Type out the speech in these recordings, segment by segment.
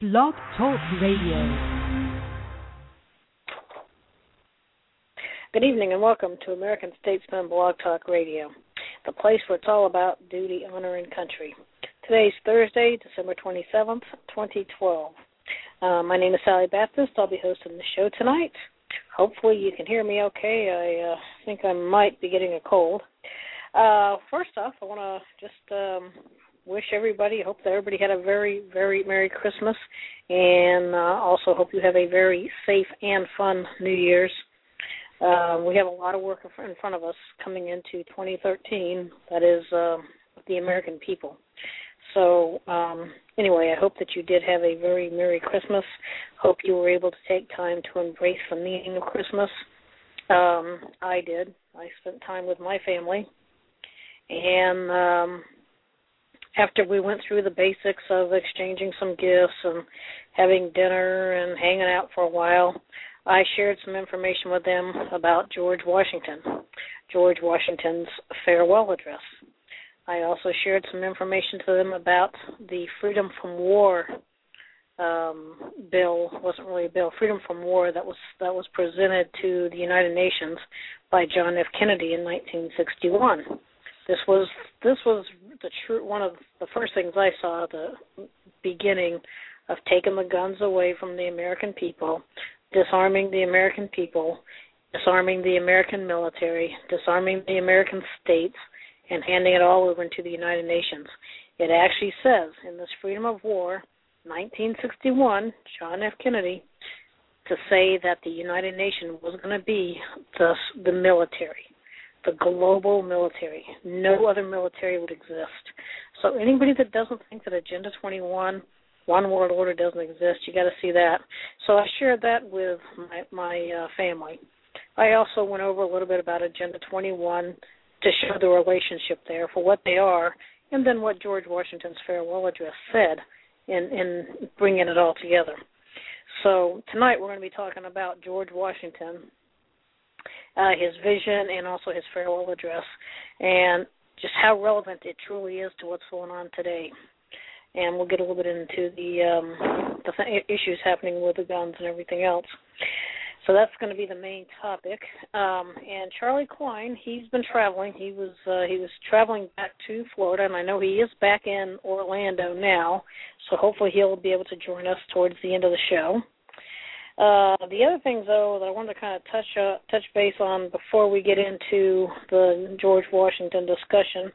Blog Talk Radio. Good evening and welcome to American Statesman Blog Talk Radio, the place where it's all about duty, honor, and country. Today's Thursday, December 27th, 2012. My name is Sally Baptist. I'll be hosting the show tonight. Hopefully you can hear me okay. I think I might be getting a cold. First off, I want to just wish everybody, hope that everybody had a very, very Merry Christmas, and also hope you have a very safe and fun New Year's. We have a lot of work in front of us coming into 2013, that is the American people. So anyway, I hope that you did have a very Merry Christmas. Hope you were able to take time to embrace the meaning of Christmas. I did. I spent time with my family. And after we went through the basics of exchanging some gifts and having dinner and hanging out for a while, I shared some information with them about George Washington's farewell address. I also shared some information to them about the Freedom from War bill. It wasn't really a bill, Freedom from War, that was presented to the United Nations by John F. Kennedy in 1961. This was one of the first things I saw, the beginning of taking the guns away from the American people, disarming the American people, disarming the American military, disarming the American states, and handing it all over to the United Nations. It actually says in this Freedom of War, 1961, John F. Kennedy, to say that the United Nations was going to be the military, the global military. No other military would exist. So anybody that doesn't think that Agenda 21, One World Order doesn't exist, you got to see that. So I shared that with my family. I also went over a little bit about Agenda 21 to show the relationship there for what they are, and then what George Washington's farewell address said in bringing it all together. So tonight we're going to be talking about George Washington, his vision, and also his farewell address, and just how relevant it truly is to what's going on today. And we'll get a little bit into the issues happening with the guns and everything else. So that's going to be the main topic. And Charlie Klein, he's been traveling. He was traveling back to Florida, and I know he is back in Orlando now. So hopefully he'll be able to join us towards the end of the show. The other things, though, that I wanted to kind of touch base on before we get into the George Washington discussion.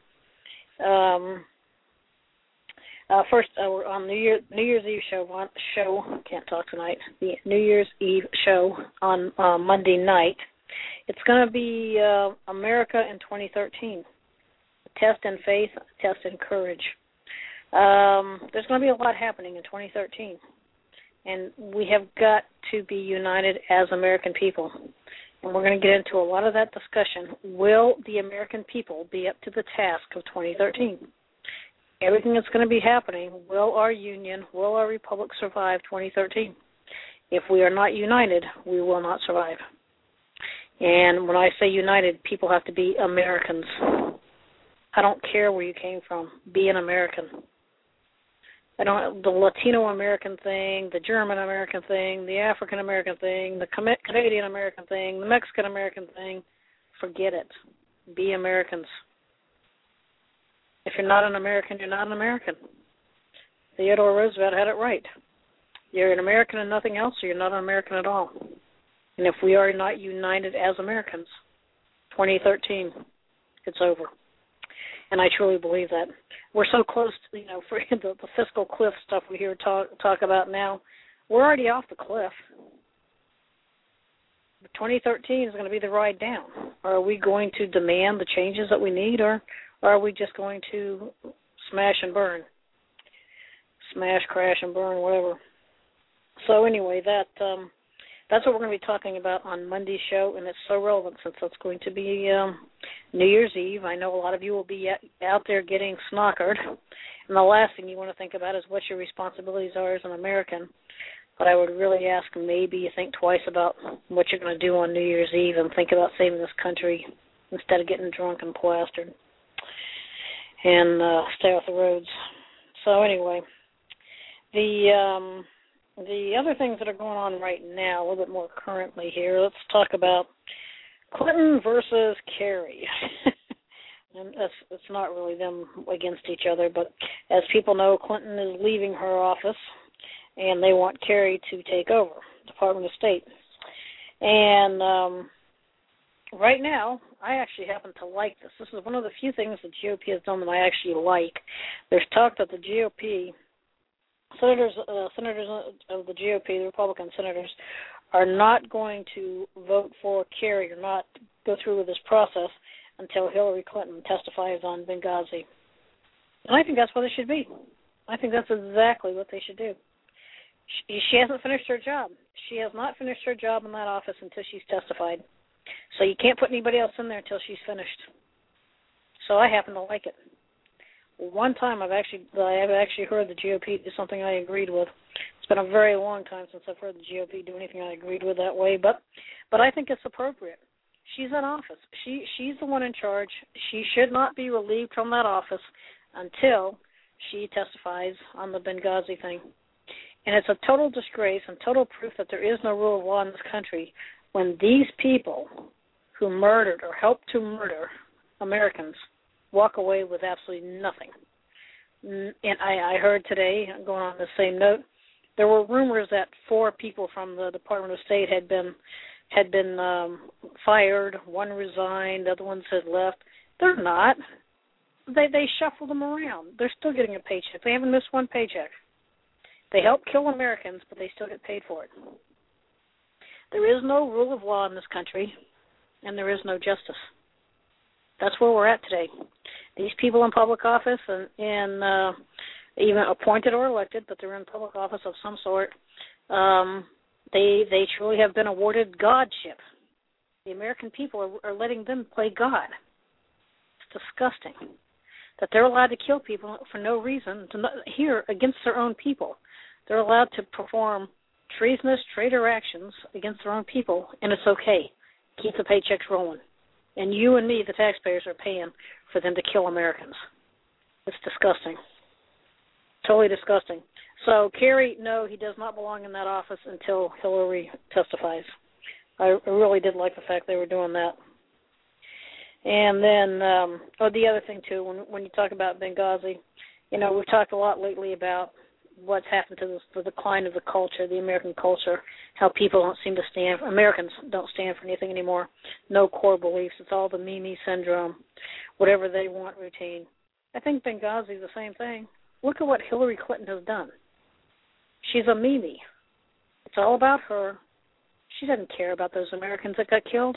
First, we're on New Year's Eve show. Can't talk tonight. The New Year's Eve show on Monday night. It's going to be America in 2013. Test in faith, test in courage. There's going to be a lot happening in 2013. And we have got to be united as American people. And we're going to get into a lot of that discussion. Will the American people be up to the task of 2013? Everything that's going to be happening, will our union, will our republic survive 2013? If we are not united, we will not survive. And when I say united, people have to be Americans. I don't care where you came from. Be an American. The Latino American thing, the German American thing, the African American thing, the Canadian American thing, the Mexican American thing, forget it. Be Americans. If you're not an American, you're not an American. Theodore Roosevelt had it right. You're an American and nothing else, or you're not an American at all. And if we are not united as Americans, 2013, it's over. And I truly believe that. We're so close to, for the fiscal cliff stuff we hear talk about now, we're already off the cliff. 2013 is going to be the ride down. Are we going to demand the changes that we need, or are we just going to smash and burn? Smash, crash, and burn, whatever. So anyway, that's what we're going to be talking about on Monday's show, and it's so relevant since it's going to be New Year's Eve. I know a lot of you will be out there getting snockered, and the last thing you want to think about is what your responsibilities are as an American. But I would really ask maybe you think twice about what you're going to do on New Year's Eve and think about saving this country instead of getting drunk and plastered. And stay off the roads. So anyway, the the other things that are going on right now, a little bit more currently here, let's talk about Clinton versus Kerry. And it's not really them against each other, but as people know, Clinton is leaving her office, and they want Kerry to take over, Department of State. And right now, I actually happen to like this. This is one of the few things the GOP has done that I actually like. There's talk that the GOP, senators of the GOP, the Republican senators, are not going to vote for Kerry or not go through with this process until Hillary Clinton testifies on Benghazi. And I think that's what it should be. I think that's exactly what they should do. She hasn't finished her job. She has not finished her job in that office until she's testified. So you can't put anybody else in there until she's finished. So I happen to like it. One time I have actually heard the GOP do something I agreed with. It's been a very long time since I've heard the GOP do anything I agreed with that way, but I think it's appropriate. She's in office. She's the one in charge. She should not be relieved from that office until she testifies on the Benghazi thing. And it's a total disgrace and total proof that there is no rule of law in this country when these people who murdered or helped to murder Americans walk away with absolutely nothing. And I heard today, going on the same note, there were rumors that 4 people from the Department of State had been fired. One resigned. The other ones had left. They're not. They shuffled them around. They're still getting a paycheck. They haven't missed one paycheck. They help kill Americans, but they still get paid for it. There is no rule of law in this country, and there is no justice. That's where we're at today. These people in public office and even appointed or elected, but they're in public office of some sort, they truly have been awarded godship. The American people are letting them play God. It's disgusting that they're allowed to kill people for no reason, here against their own people. They're allowed to perform treasonous traitor actions against their own people, and it's okay. Keep the paychecks rolling. And you and me, the taxpayers, are paying for them to kill Americans. It's disgusting. Totally disgusting. So, Kerry, no, he does not belong in that office until Hillary testifies. I really did like the fact they were doing that. And then, the other thing, too, when you talk about Benghazi, we've talked a lot lately about what's happened to the decline of the culture, the American culture, how Americans don't stand for anything anymore, no core beliefs. It's all the me syndrome, whatever they want routine. I think Benghazi is the same thing. Look at what Hillary Clinton has done. She's a Mimi. It's all about her. She doesn't care about those Americans that got killed.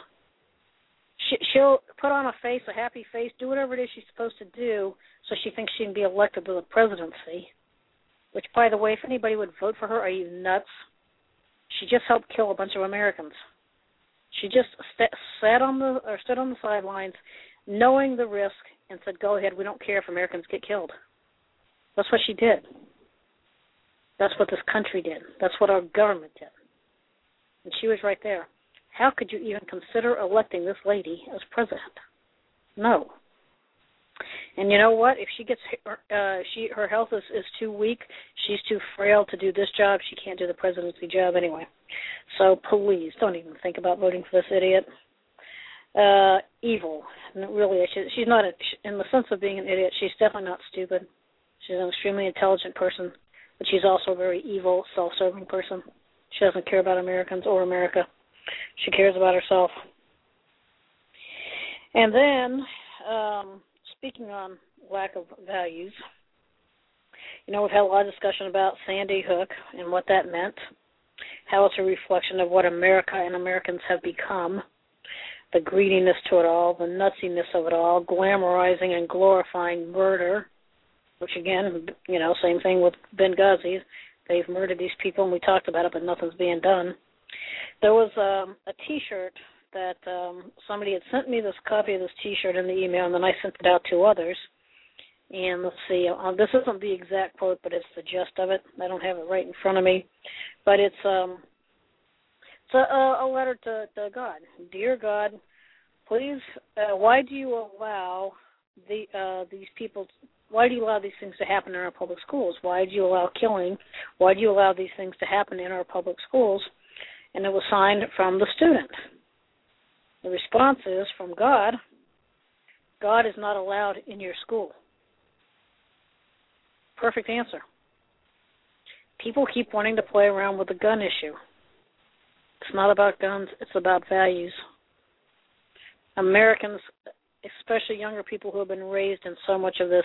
She'll put on a face, a happy face, do whatever it is she's supposed to do so she thinks she can be elected to the presidency. Which, by the way, if anybody would vote for her, are you nuts? She just helped kill a bunch of Americans. She just stood on the sidelines, knowing the risk, and said, "Go ahead. We don't care if Americans get killed." That's what she did. That's what this country did. That's what our government did. And she was right there. How could you even consider electing this lady as president? No. And you know what? If she gets her health is too weak, she's too frail to do this job. She can't do the presidency job anyway. So please don't even think about voting for this idiot. Evil, really. She's not in the sense of being an idiot. She's definitely not stupid. She's an extremely intelligent person, but she's also a very evil, self-serving person. She doesn't care about Americans or America. She cares about herself. And then, speaking on lack of values, we've had a lot of discussion about Sandy Hook and what that meant, how it's a reflection of what America and Americans have become, the greediness to it all, the nutsiness of it all, glamorizing and glorifying murder, which again, same thing with Benghazi. They've murdered these people, and we talked about it, but nothing's being done. There was a T-shirt that somebody had sent me this copy of this T-shirt in the email, and then I sent it out to others. And let's see, this isn't the exact quote, but it's the gist of it. I don't have it right in front of me, but it's a letter to God. Dear God, please, why do you allow these people why do you allow these things to happen in our public schools? Why do you allow killing? Why do you allow these things to happen in our public schools? And it was signed from the student. The response is from God. God is not allowed in your school. Perfect answer. People keep wanting to play around with the gun issue. It's not about guns, it's about values. Americans, especially younger people who have been raised in so much of this,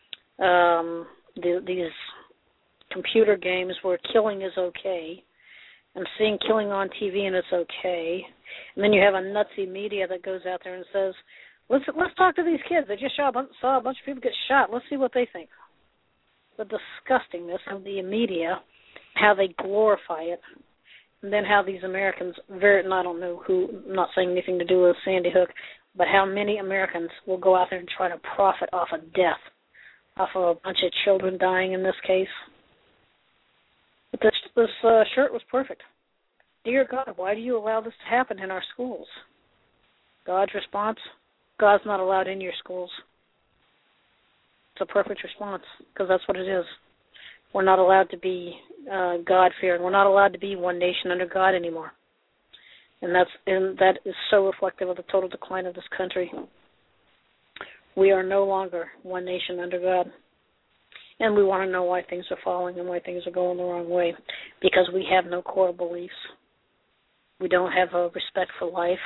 these computer games where killing is okay, and seeing killing on TV and it's okay, and then you have a nutsy media that goes out there and says, let's talk to these kids. They just saw a bunch of people get shot. Let's see what they think. The disgustingness of the media, how they glorify it, and then how these Americans, and I don't know who, I'm not saying anything to do with Sandy Hook, but how many Americans will go out there and try to profit off of death, off of a bunch of children dying in this case. But this shirt was perfect. Dear God, why do you allow this to happen in our schools? God's response, God's not allowed in your schools. It's a perfect response, because that's what it is. We're not allowed to be God-fearing. We're not allowed to be one nation under God anymore. And that is so reflective of the total decline of this country. We are no longer one nation under God. And we want to know why things are falling and why things are going the wrong way, because we have no core beliefs. We don't have a respect for life.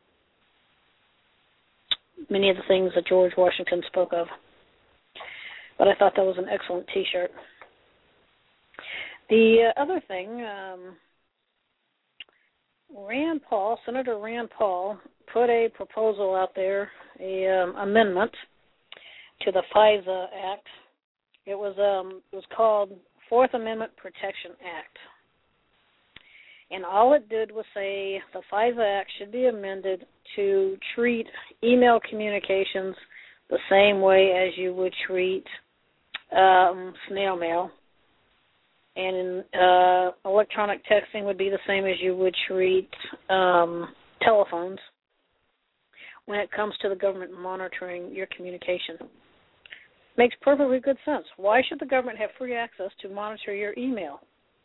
Many of the things that George Washington spoke of. But I thought that was an excellent T-shirt. The other thing, Senator Rand Paul, put a proposal out there, a amendment to the FISA Act. It was called Fourth Amendment Protection Act. And all it did was say the FISA Act should be amended to treat email communications the same way as you would treat snail mail. And electronic texting would be the same as you would treat telephones when it comes to the government monitoring your communication. Makes perfectly good sense. Why should the government have free access to monitor your email?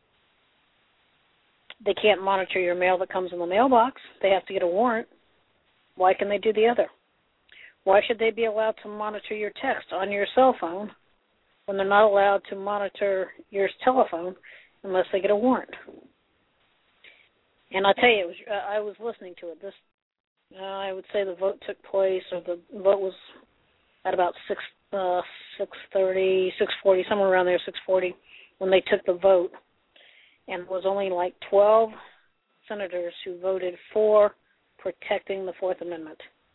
They can't monitor your mail that comes in the mailbox. They have to get a warrant. Why can they do the other? Why should they be allowed to monitor your text on your cell phone when they're not allowed to monitor your telephone unless they get a warrant? And I'll tell you, I was listening to it. I would say the vote took place, or the vote was at about 6:30, 6:40, somewhere around there, 6:40, when they took the vote. And it was only like 12 senators who voted for protecting the Fourth Amendment.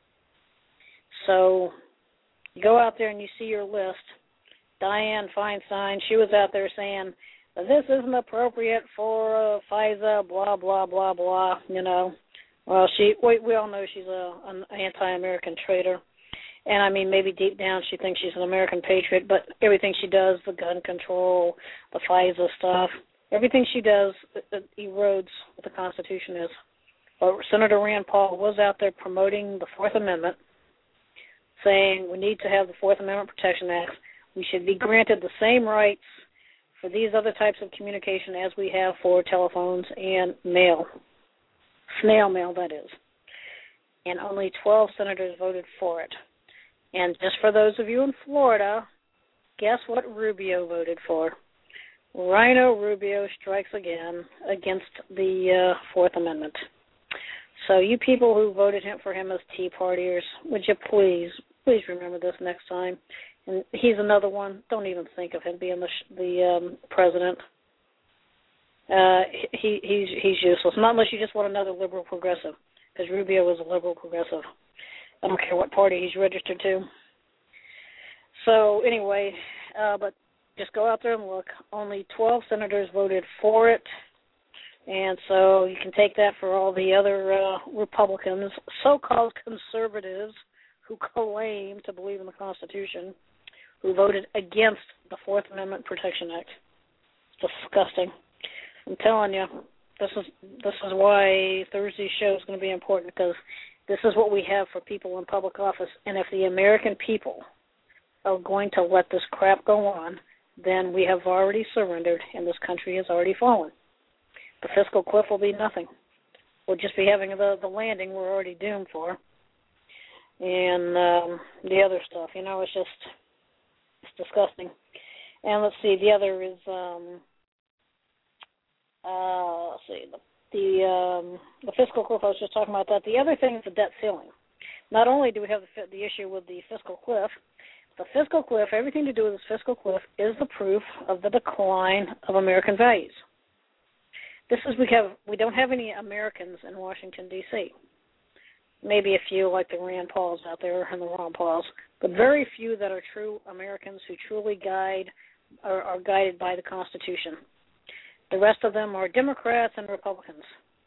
So you go out there and you see your list. Dianne Feinstein, she was out there saying, this isn't appropriate for FISA, blah, blah, blah, blah, you know. Well, we all know she's an anti-American traitor. And, I mean, maybe deep down she thinks she's an American patriot, but everything she does, the gun control, the FISA stuff, everything she does, it erodes what the Constitution is. But Senator Rand Paul was out there promoting the Fourth Amendment, saying we need to have the Fourth Amendment Protection Act. We should be granted the same rights for these other types of communication as we have for telephones and mail. Snail mail, that is. And only 12 senators voted for it. And just for those of you in Florida, guess what Rubio voted for? Rhino Rubio strikes again against the Fourth Amendment. So you people who voted for him as Tea Partiers, would you please remember this next time? And he's another one. Don't even think of him being the president. He's useless. Not unless you just want another liberal progressive, because Rubio was a liberal progressive. I don't care what party he's registered to. So anyway, but just go out there and look. Only 12 senators voted for it. And so you can take that for all the other Republicans, so-called conservatives who claim to believe in the Constitution, who voted against the Fourth Amendment Protection Act. It's disgusting. I'm telling you, this is why Thursday's show is going to be important, because this is what we have for people in public office. And if the American people are going to let this crap go on, then we have already surrendered and this country has already fallen. The fiscal cliff will be nothing. We'll just be having the landing we're already doomed for. And the other stuff, it's disgusting. And let's see, the other is, the fiscal cliff, I was just talking about that. The other thing is the debt ceiling. Not only do we have the issue with the fiscal cliff, everything to do with this fiscal cliff is the proof of the decline of American values. We don't have any Americans in Washington, D.C. Maybe a few like the Rand Pauls out there and the Ron Pauls, but very few that are true Americans who truly are guided by the Constitution. The rest of them are Democrats and Republicans.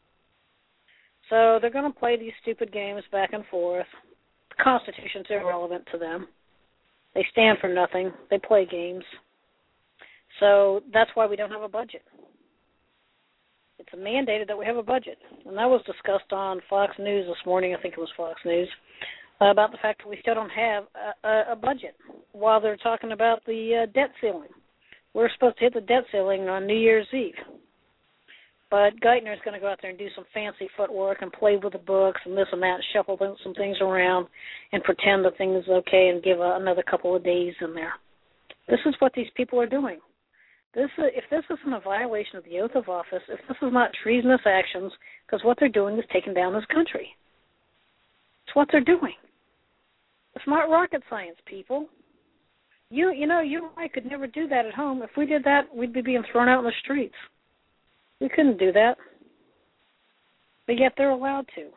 So they're going to play these stupid games back and forth. The Constitution's irrelevant to them. They stand for nothing. They play games. So that's why we don't have a budget. It's mandated that we have a budget. And that was discussed on Fox News this morning, I think it was Fox News, about the fact that we still don't have a budget while they're talking about the debt ceiling. We're supposed to hit the debt ceiling on New Year's Eve. But Geithner's going to go out there and do some fancy footwork and play with the books and this and that, and shuffle some things around and pretend the thing is okay and give another couple of days in there. This is what these people are doing. If this isn't a violation of the oath of office, if this is not treasonous actions, because what they're doing is taking down this country. It's what they're doing. It's not rocket science, people. You and I could never do that at home. If we did that, we'd be being thrown out in the streets. We couldn't do that. But yet they're allowed to.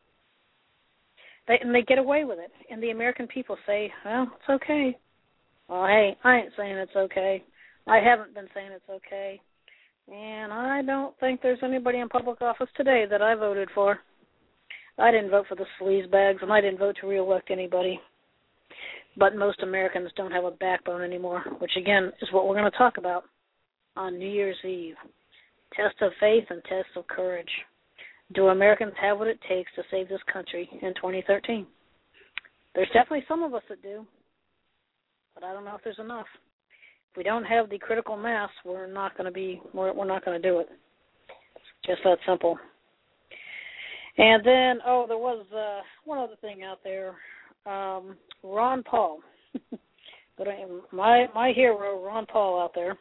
They get away with it. And the American people say, well, it's okay. Well, hey, I ain't saying it's okay. I haven't been saying it's okay. And I don't think there's anybody in public office today that I voted for. I didn't vote for the sleazebags, and I didn't vote to reelect anybody. But most Americans don't have a backbone anymore, which, again, is what we're going to talk about on New Year's Eve. Test of faith and test of courage. Do Americans have what it takes to save this country in 2013? There's definitely some of us that do, but I don't know if there's enough. If we don't have the critical mass, we're not going to do it. It's just that simple. And then, there was one other thing out there. Ron Paul, my hero, Ron Paul, out there.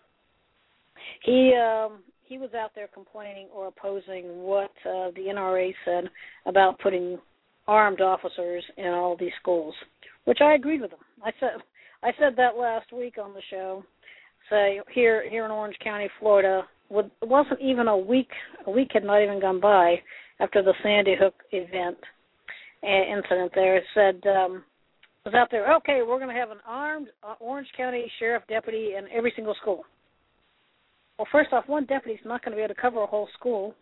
He was out there complaining or opposing what the NRA said about putting armed officers in all these schools, which I agreed with him. I said that last week on the show. Say here in Orange County, Florida, it wasn't even a week had not even gone by after the Sandy Hook incident there. It said, was out there, okay, we're going to have an armed Orange County sheriff deputy in every single school. Well, first off, one deputy's not going to be able to cover a whole school.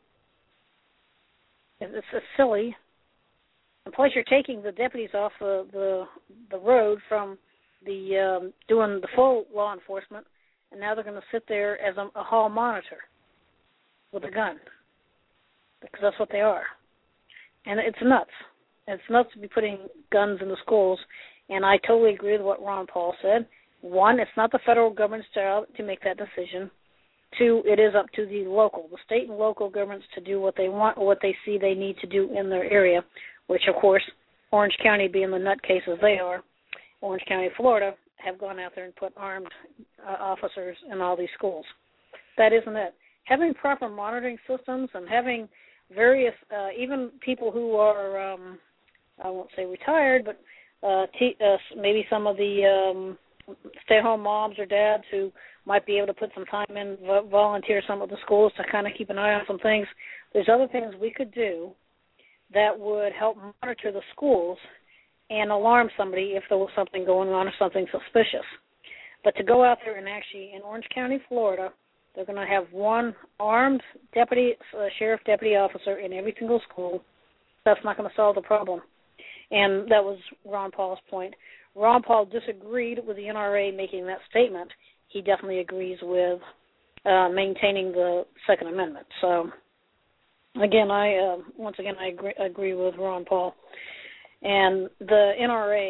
It's silly. And plus, you're taking the deputies off the road from the doing the full law enforcement, and now they're going to sit there as a hall monitor with a gun, because that's what they are. And it's nuts. It's nuts to be putting guns in the schools, and I totally agree with what Ron Paul said. One, it's not the federal government's job to make that decision. Two, it is up to the state and local governments to do what they want or what they see they need to do in their area, which, of course, Orange County being the nutcases they are, Orange County, Florida, have gone out there and put armed officers in all these schools. That isn't it. Having proper monitoring systems and having various, even people who are, I won't say retired, but maybe some of the stay-at-home moms or dads who might be able to put some time in, volunteer some of the schools to kind of keep an eye on some things. There's other things we could do that would help monitor the schools and alarm somebody if there was something going on or something suspicious. But to go out there and actually, in Orange County, Florida, they're going to have one armed sheriff deputy officer in every single school. That's not going to solve the problem. And that was Ron Paul's point. Ron Paul disagreed with the NRA making that statement. He definitely agrees with maintaining the Second Amendment. So, again, I agree with Ron Paul. And the NRA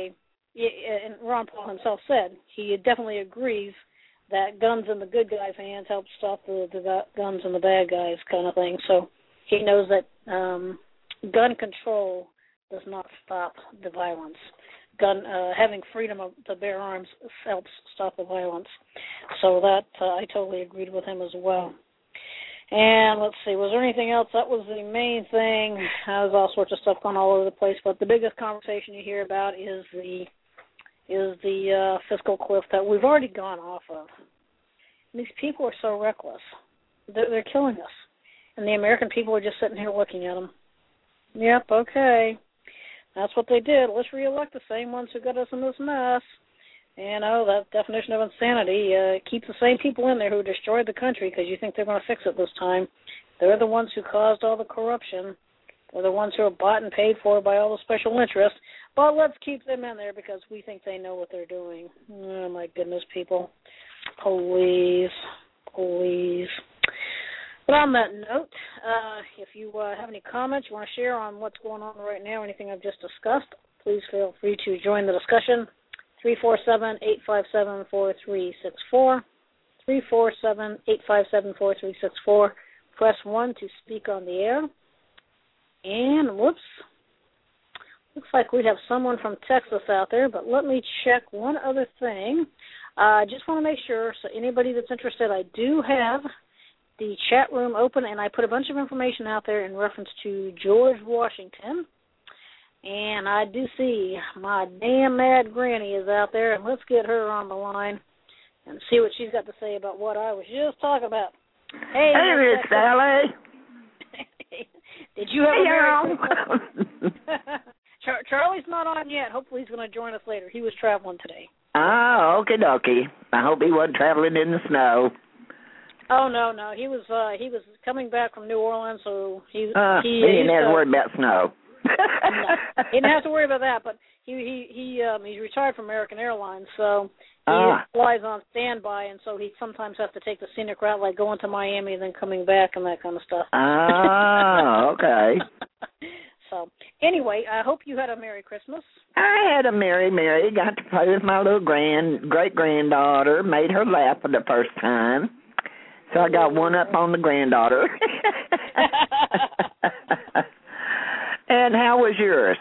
and Ron Paul himself said, he definitely agrees that guns in the good guys' hands help stop the guns in the bad guys kind of thing. So he knows that gun control does not stop the violence. Having freedom to bear arms helps stop the violence. So that I totally agreed with him as well. And let's see, was there anything else? That was the main thing. There's all sorts of stuff going all over the place, but the biggest conversation you hear about is the fiscal cliff that we've already gone off of. These people are so reckless. They're killing us. And the American people are just sitting here looking at them. Yep, okay. That's what they did. Let's reelect the same ones who got us in this mess. And, that definition of insanity, keep the same people in there who destroyed the country because you think they're going to fix it this time. They're the ones who caused all the corruption. They're the ones who are bought and paid for by all the special interests. But let's keep them in there because we think they know what they're doing. Oh, my goodness, people. Please. But on that note, if you have any comments you want to share on what's going on right now, anything I've just discussed, please feel free to join the discussion. 347-857-4364. 347-857-4364. Press 1 to speak on the air. And, whoops, looks like we have someone from Texas out there, but let me check one other thing. I just want to make sure, so anybody that's interested, I do have the chat room open, and I put a bunch of information out there in reference to George Washington. And I do see my damn mad granny is out there, and let's get her on the line and see what she's got to say about what I was just talking about. Hey, Miss Sally. Did you have a Merry Christmas? Charlie's not on yet. Hopefully he's going to join us later. He was traveling today. Oh, okie dokie. I hope he wasn't traveling in the snow. Oh, no. He was coming back from New Orleans, so he didn't have to worry about snow. No, he didn't have to worry about that, but he's retired from American Airlines, so he flies on standby, and so he sometimes has to take the scenic route, like going to Miami and then coming back and that kind of stuff. Okay. So, anyway, I hope you had a Merry Christmas. I had a merry. Got to play with my little great-granddaughter, made her laugh for the first time. So I got one up on the granddaughter. And how was yours?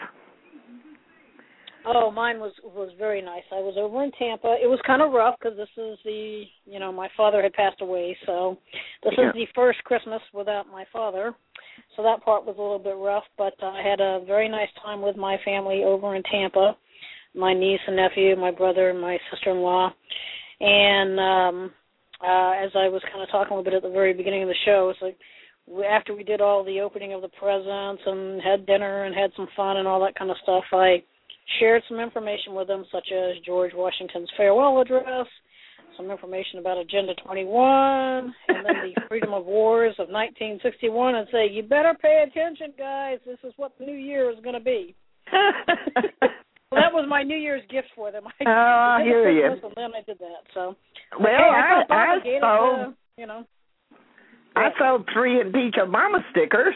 Oh, mine was very nice. I was over in Tampa. It was kind of rough because this is my father had passed away, so this is the first Christmas without my father. So that part was a little bit rough, but I had a very nice time with my family over in Tampa, my niece and nephew, my brother, and my sister-in-law. And as I was kind of talking a little bit at the very beginning of the show, it's like after we did all the opening of the presents and had dinner and had some fun and all that kind of stuff, I shared some information with them, such as George Washington's farewell address, some information about Agenda 21, and then the Freedom of Wars of 1961, and say, you better pay attention, guys. This is what the new year is going to be. Well, that was my New Year's gift for them. I hear you. And then I did that. So, well, I sold 3 Impeach Obama stickers.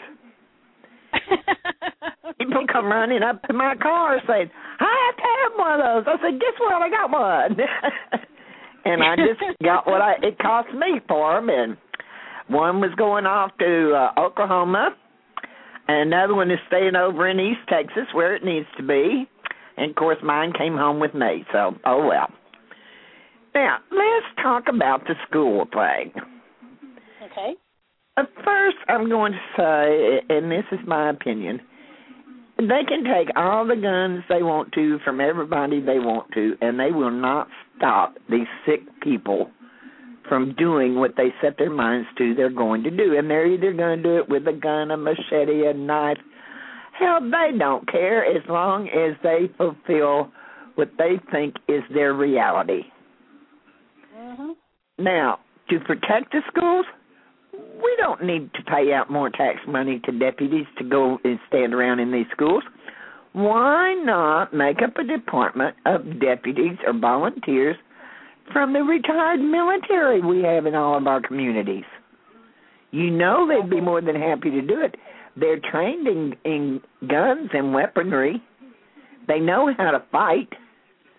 People come running up to my car saying, I have to have one of those. I said, guess what? I got one. And I just got what it cost me for them. And one was going off to Oklahoma, and another one is staying over in East Texas where it needs to be. And, of course, mine came home with me. So, oh, well. Now, let's talk about the school thing. Okay. First, I'm going to say, and this is my opinion, they can take all the guns they want to from everybody they want to, and they will not stop these sick people from doing what they set their minds to they're going to do. And they're either going to do it with a gun, a machete, a knife. Hell, they don't care as long as they fulfill what they think is their reality. Mm-hmm. Now, to protect the schools, we don't need to pay out more tax money to deputies to go and stand around in these schools. Why not make up a department of deputies or volunteers from the retired military we have in all of our communities? You know they'd be more than happy to do it. They're trained in guns and weaponry. They know how to fight.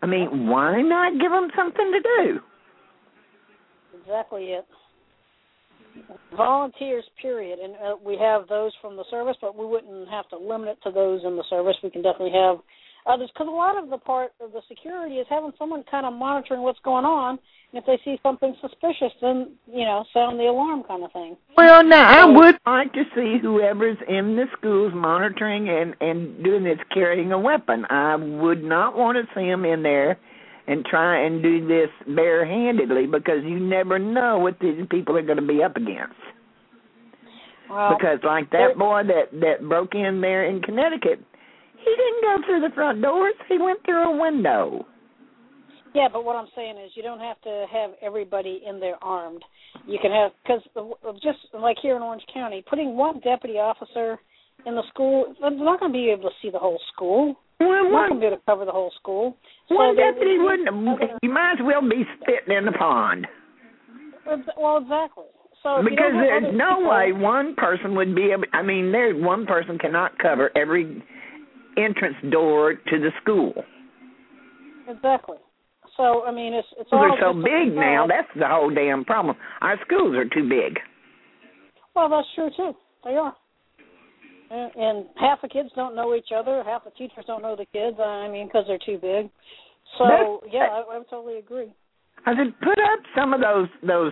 I mean, why not give them something to do? Exactly it. Volunteers, period. And we have those from the service, but we wouldn't have to limit it to those in the service. We can definitely have others, because a lot of the part of the security is having someone kind of monitoring what's going on. And if they see something suspicious, then, sound the alarm kind of thing. Well, now, I would like to see whoever's in the schools monitoring and doing this carrying a weapon. I would not want to see them in there and try and do this barehandedly, because you never know what these people are going to be up against. Well, because like that boy that broke in there in Connecticut, he didn't go through the front doors. He went through a window. Yeah, but what I'm saying is you don't have to have everybody in there armed. You can have, because just like here in Orange County, putting one deputy officer in the school, they're not going to be able to see the whole school. They're not going to be able to cover the whole school. One deputy wouldn't. You might as well be spitting in the pond. Well, exactly. So because there's no way one person would be able. I mean, one person cannot cover every entrance door to the school. Exactly. So I mean, it's all. They're so big now. That's the whole damn problem. Our schools are too big. Well, that's true too. They are. And half the kids don't know each other. Half the teachers don't know the kids. I mean, because they're too big. So I totally agree. I said, put up some of those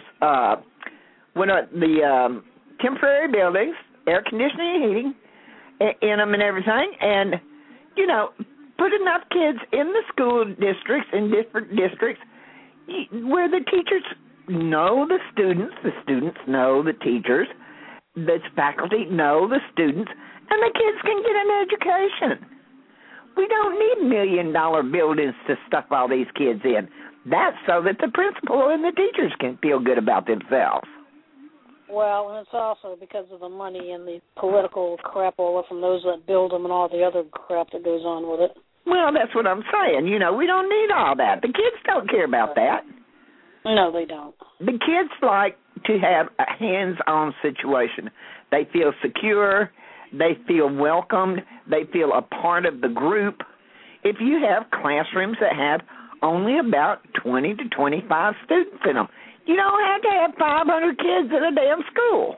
temporary buildings, air conditioning and heating in them and everything, and put enough kids in the school districts, in different districts, where the teachers know the students know the teachers, the faculty know the students, and the kids can get an education. We don't need $1 million buildings to stuff all these kids in. That's so that the principal and the teachers can feel good about themselves. Well, and it's also because of the money and the political crapola from those that build them and all the other crap that goes on with it. Well, that's what I'm saying. We don't need all that. The kids don't care about that. No, they don't. The kids like to have a hands-on situation. They feel secure. They feel welcomed. They feel a part of the group. If you have classrooms that have only about 20 to 25 students in them, you don't have to have 500 kids in a damn school.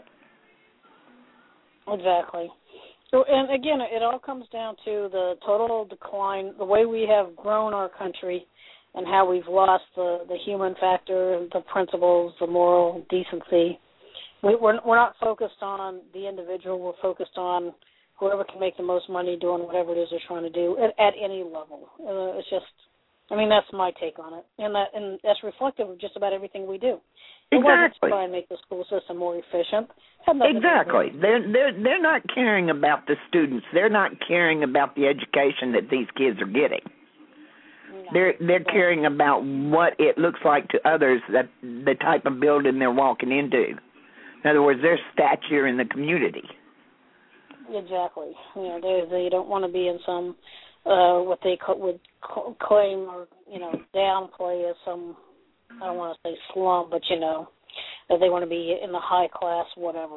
Exactly. So, and again, it all comes down to the total decline, the way we have grown our country and how we've lost the human factor, the principles, the moral decency. We're not focused on the individual. We're focused on whoever can make the most money doing whatever it is they're trying to do at any level. It's just, that's my take on it, and that's reflective of just about everything we do. Exactly. Try and make the school system more efficient. Exactly. They're not caring about the students. They're not caring about the education that these kids are getting. No. They're caring about what it looks like to others, that the type of building they're walking into. In other words, their stature in the community. Exactly. They don't want to be in some what they would claim or downplay as some, I don't want to say slum, but that they want to be in the high class whatever.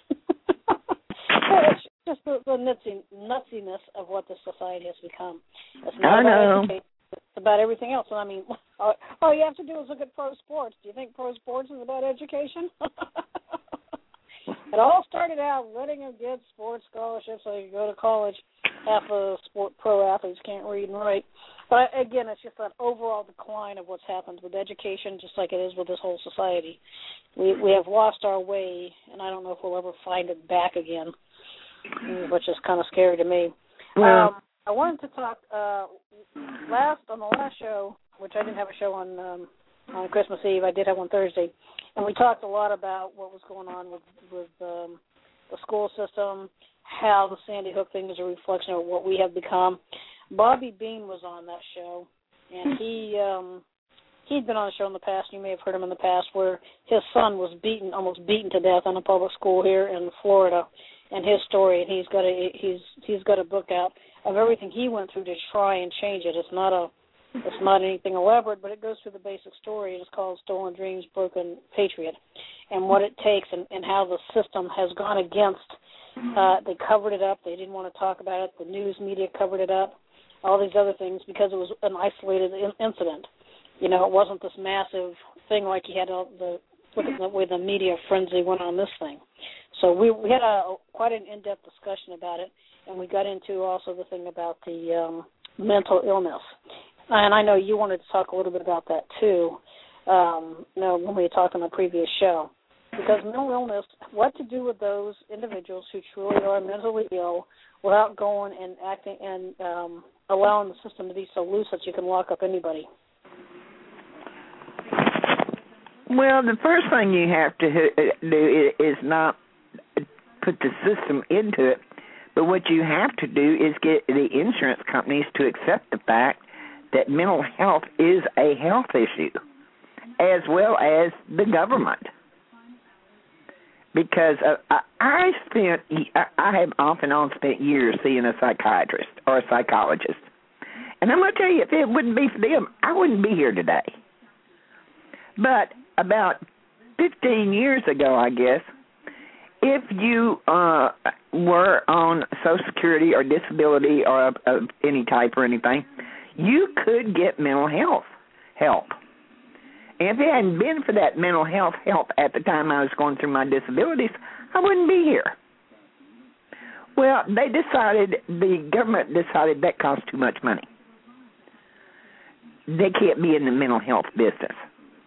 It's just the nutsiness of what the society has become. It's not about education. It's about everything else. And I mean, all you have to do is look at pro sports. Do you think pro sports is about education? It all started out letting them get sports scholarships so they could go to college. Half of pro athletes can't read and write. But again, it's just that overall decline of what's happened with education, just like it is with this whole society. We have lost our way, and I don't know if we'll ever find it back again, which is kind of scary to me. Well, I wanted to talk on the last show, which I didn't have a show on Christmas Eve. I did have one Thursday, and we talked a lot about what was going on with the school system, how the Sandy Hook thing is a reflection of what we have become. Bobby Bean was on that show, and he'd been on the show in the past. You may have heard him in the past, where his son was almost beaten to death in a public school here in Florida, and his story. And he's got a book out of everything he went through to try and change it. It's not anything elaborate, but it goes through the basic story. It's called Stolen Dreams, Broken Patriot, and what it takes and how the system has gone against. They covered it up. They didn't want to talk about it. The news media covered it up. all these other things, because it was an isolated incident. You know, it wasn't this massive thing like you had look at the way the media frenzy went on this thing. So we had quite an in-depth discussion about it, and we got into also the thing about the mental illness. And I know you wanted to talk a little bit about that too, when we talked on the previous show. Because mental illness, what to do with those individuals who truly are mentally ill without going and acting and allowing the system to be so loose that you can lock up anybody? Well, the first thing you have to do is not put the system into it, but what you have to do is get the insurance companies to accept the fact that mental health is a health issue, as well as the government. Because I have off and on spent years seeing a psychiatrist or a psychologist. And I'm going to tell you, if it wouldn't be for them, I wouldn't be here today. But about 15 years ago, I guess, if you were on Social Security or disability or of any type or anything, you could get mental health help. And if it hadn't been for that mental health help at the time I was going through my disabilities, I wouldn't be here. Well, the government decided that cost too much money. They can't be in the mental health business.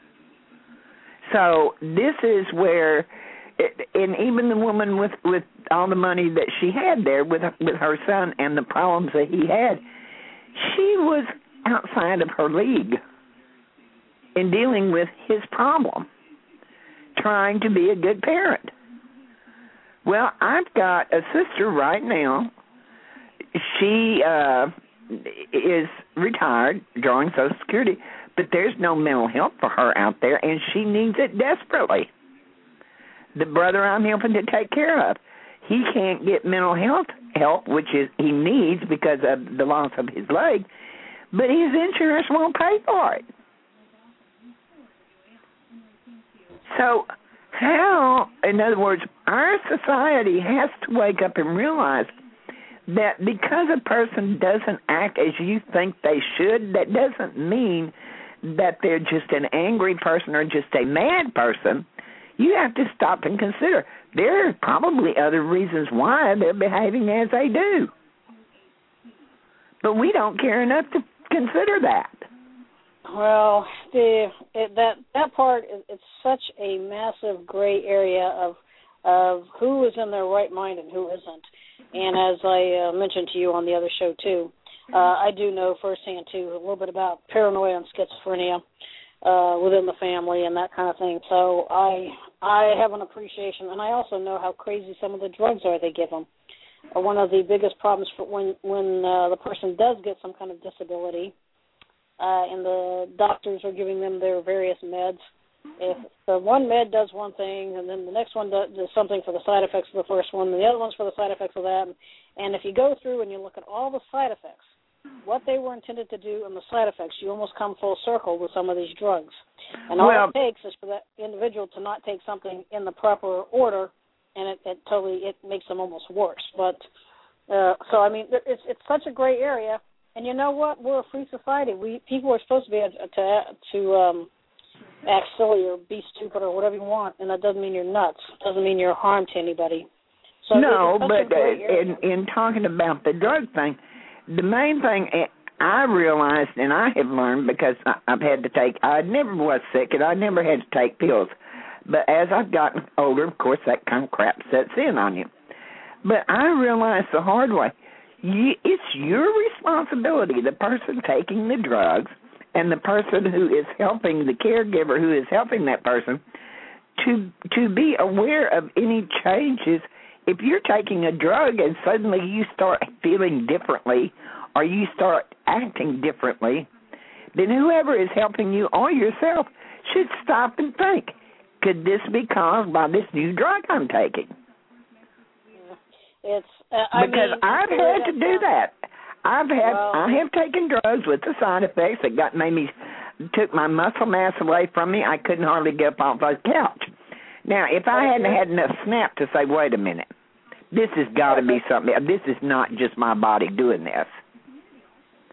So this is where, and even the woman with all the money that she had there with her son and the problems that he had, she was outside of her league in dealing with his problem, trying to be a good parent. Well, I've got a sister right now. She is retired, drawing Social Security, but there's no mental help for her out there, and she needs it desperately. The brother I'm helping to take care of, he can't get mental health help, which is he needs because of the loss of his leg, but his insurance won't pay for it. So how, in other words, our society has to wake up and realize that because a person doesn't act as you think they should, that doesn't mean that they're just an angry person or just a mad person. You have to stop and consider there are probably other reasons why they're behaving as they do. But we don't care enough to consider that. Well, that part, it's such a massive gray area of who is in their right mind and who isn't. And as I mentioned to you on the other show, too, I do know firsthand, too, a little bit about paranoia and schizophrenia within the family and that kind of thing. So I have an appreciation, and I also know how crazy some of the drugs are they give them. One of the biggest problems for when the person does get some kind of disability, and the doctors are giving them their various meds, if the one med does one thing and then the next one does something for the side effects of the first one, and the other one's for the side effects of that, and if you go through and you look at all the side effects, what they were intended to do and the side effects, you almost come full circle with some of these drugs. And all it takes is for that individual to not take something in the proper order, and it makes them almost worse. But so I mean, it's such a gray area. And you know what? We're a free society. People are supposed to be able to act silly or be stupid or whatever you want, and that doesn't mean you're nuts. It doesn't mean you're harm to anybody. So no, but in talking about the drug thing, the main thing I realized, and I have learned because I've had to take, I never was sick and I never had to take pills. But as I've gotten older, of course, that kind of crap sets in on you. But I realized the hard way, it's your responsibility, the person taking the drugs and the person who is helping, the caregiver who is helping that person, to be aware of any changes. If you're taking a drug and suddenly you start feeling differently or you start acting differently, then whoever is helping you or yourself should stop and think, could this be caused by this new drug I'm taking? Because I've had to do that. I have taken drugs with the side effects that took my muscle mass away from me. I couldn't hardly get up off the couch. Now, if I hadn't had enough snap to say, wait a minute, this has got to be something. This is not just my body doing this.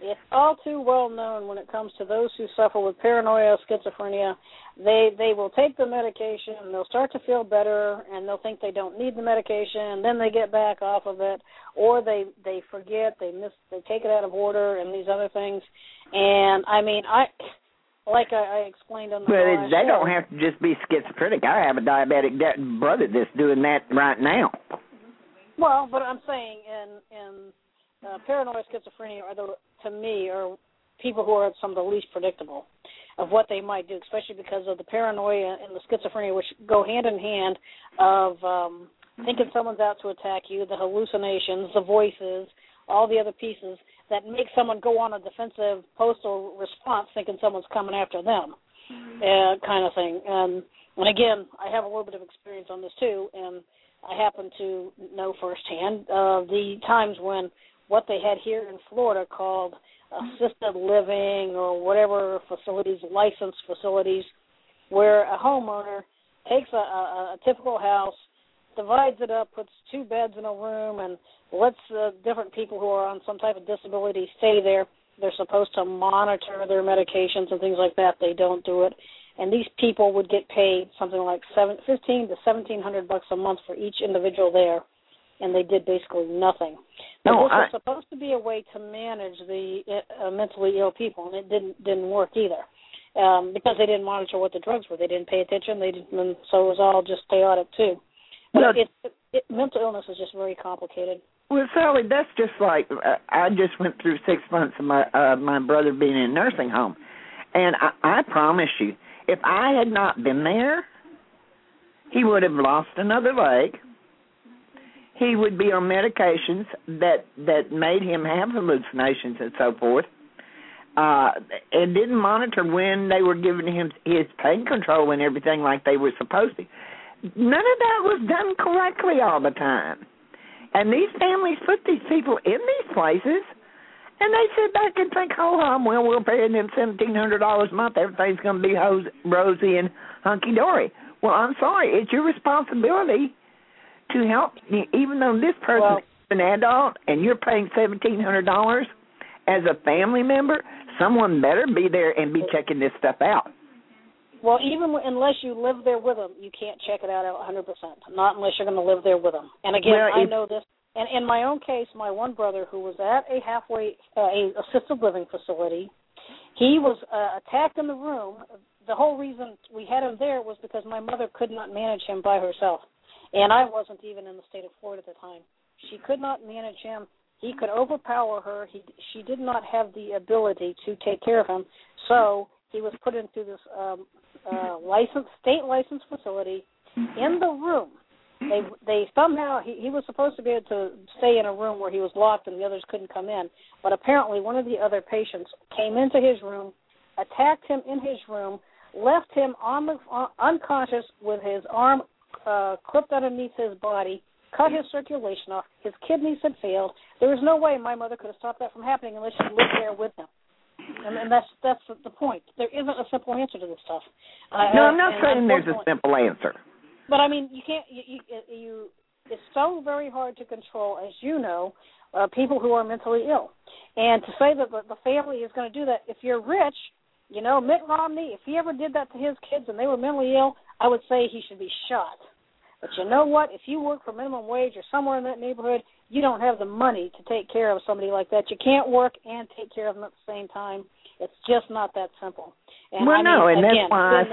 It's all too well known when it comes to those who suffer with paranoia, schizophrenia. They will take the medication and they'll start to feel better and they'll think they don't need the medication and then they get back off of it, or they forget, they take it out of order and these other things. And I mean, I explained on the But they don't have to just be schizophrenic. I have a diabetic brother that's doing that right now. Well, but I'm saying in paranoid schizophrenia to me are people who are some of the least predictable of what they might do, especially because of the paranoia and the schizophrenia, which go hand in hand of thinking someone's out to attack you, the hallucinations, the voices, all the other pieces that make someone go on a defensive postal response thinking someone's coming after them, kind of thing. And again, I have a little bit of experience on this too, and I happen to know firsthand the times when what they had here in Florida called assisted living or whatever facilities, licensed facilities, where a homeowner takes a typical house, divides it up, puts 2 beds in a room, and lets different people who are on some type of disability stay there. They're supposed to monitor their medications and things like that. They don't do it. And these people would get paid something like $1,500 to $1,700 a month for each individual there, and they did basically nothing. Now, this was supposed to be a way to manage the mentally ill people, and it didn't work either because they didn't monitor what the drugs were. They didn't pay attention. So it was all just chaotic too. But mental illness is just very complicated. Well, Sally, that's just like I just went through 6 months of my brother being in a nursing home, and I promise you, if I had not been there, he would have lost another leg. He would be on medications that made him have hallucinations and so forth, and didn't monitor when they were giving him his pain control and everything like they were supposed to. None of that was done correctly all the time. And these families put these people in these places, and they sit back and think, well, we're paying them $1,700 a month. Everything's going to be rosy and hunky-dory. Well, I'm sorry. It's your responsibility to help, even though this person is an adult and you're paying $1,700 as a family member, someone better be there and be checking this stuff out. Well, even unless you live there with them, you can't check it out 100%, not unless you're going to live there with them. And again, I know this. And in my own case, my one brother who was at a halfway assisted living facility, he was attacked in the room. The whole reason we had him there was because my mother could not manage him by herself. And I wasn't even in the state of Florida at the time. She could not manage him. He could overpower her. She did not have the ability to take care of him. So he was put into this state licensed facility in the room. They somehow, he was supposed to be able to stay in a room where he was locked and the others couldn't come in. But apparently one of the other patients came into his room, attacked him in his room, left him unconscious with his arm clipped underneath his body, cut his circulation off. His kidneys had failed. There was no way my mother could have stopped that from happening unless she lived there with him. And that's the point. There isn't a simple answer to this stuff. No, I'm not saying there's a simple answer. But I mean, you can't. You it's so very hard to control, as you know, people who are mentally ill. And to say that the family is going to do that, if you're rich, you know, Mitt Romney, if he ever did that to his kids and they were mentally ill, I would say he should be shot. But you know what? If you work for minimum wage or somewhere in that neighborhood, you don't have the money to take care of somebody like that. You can't work and take care of them at the same time. It's just not that simple. And well, no, and again,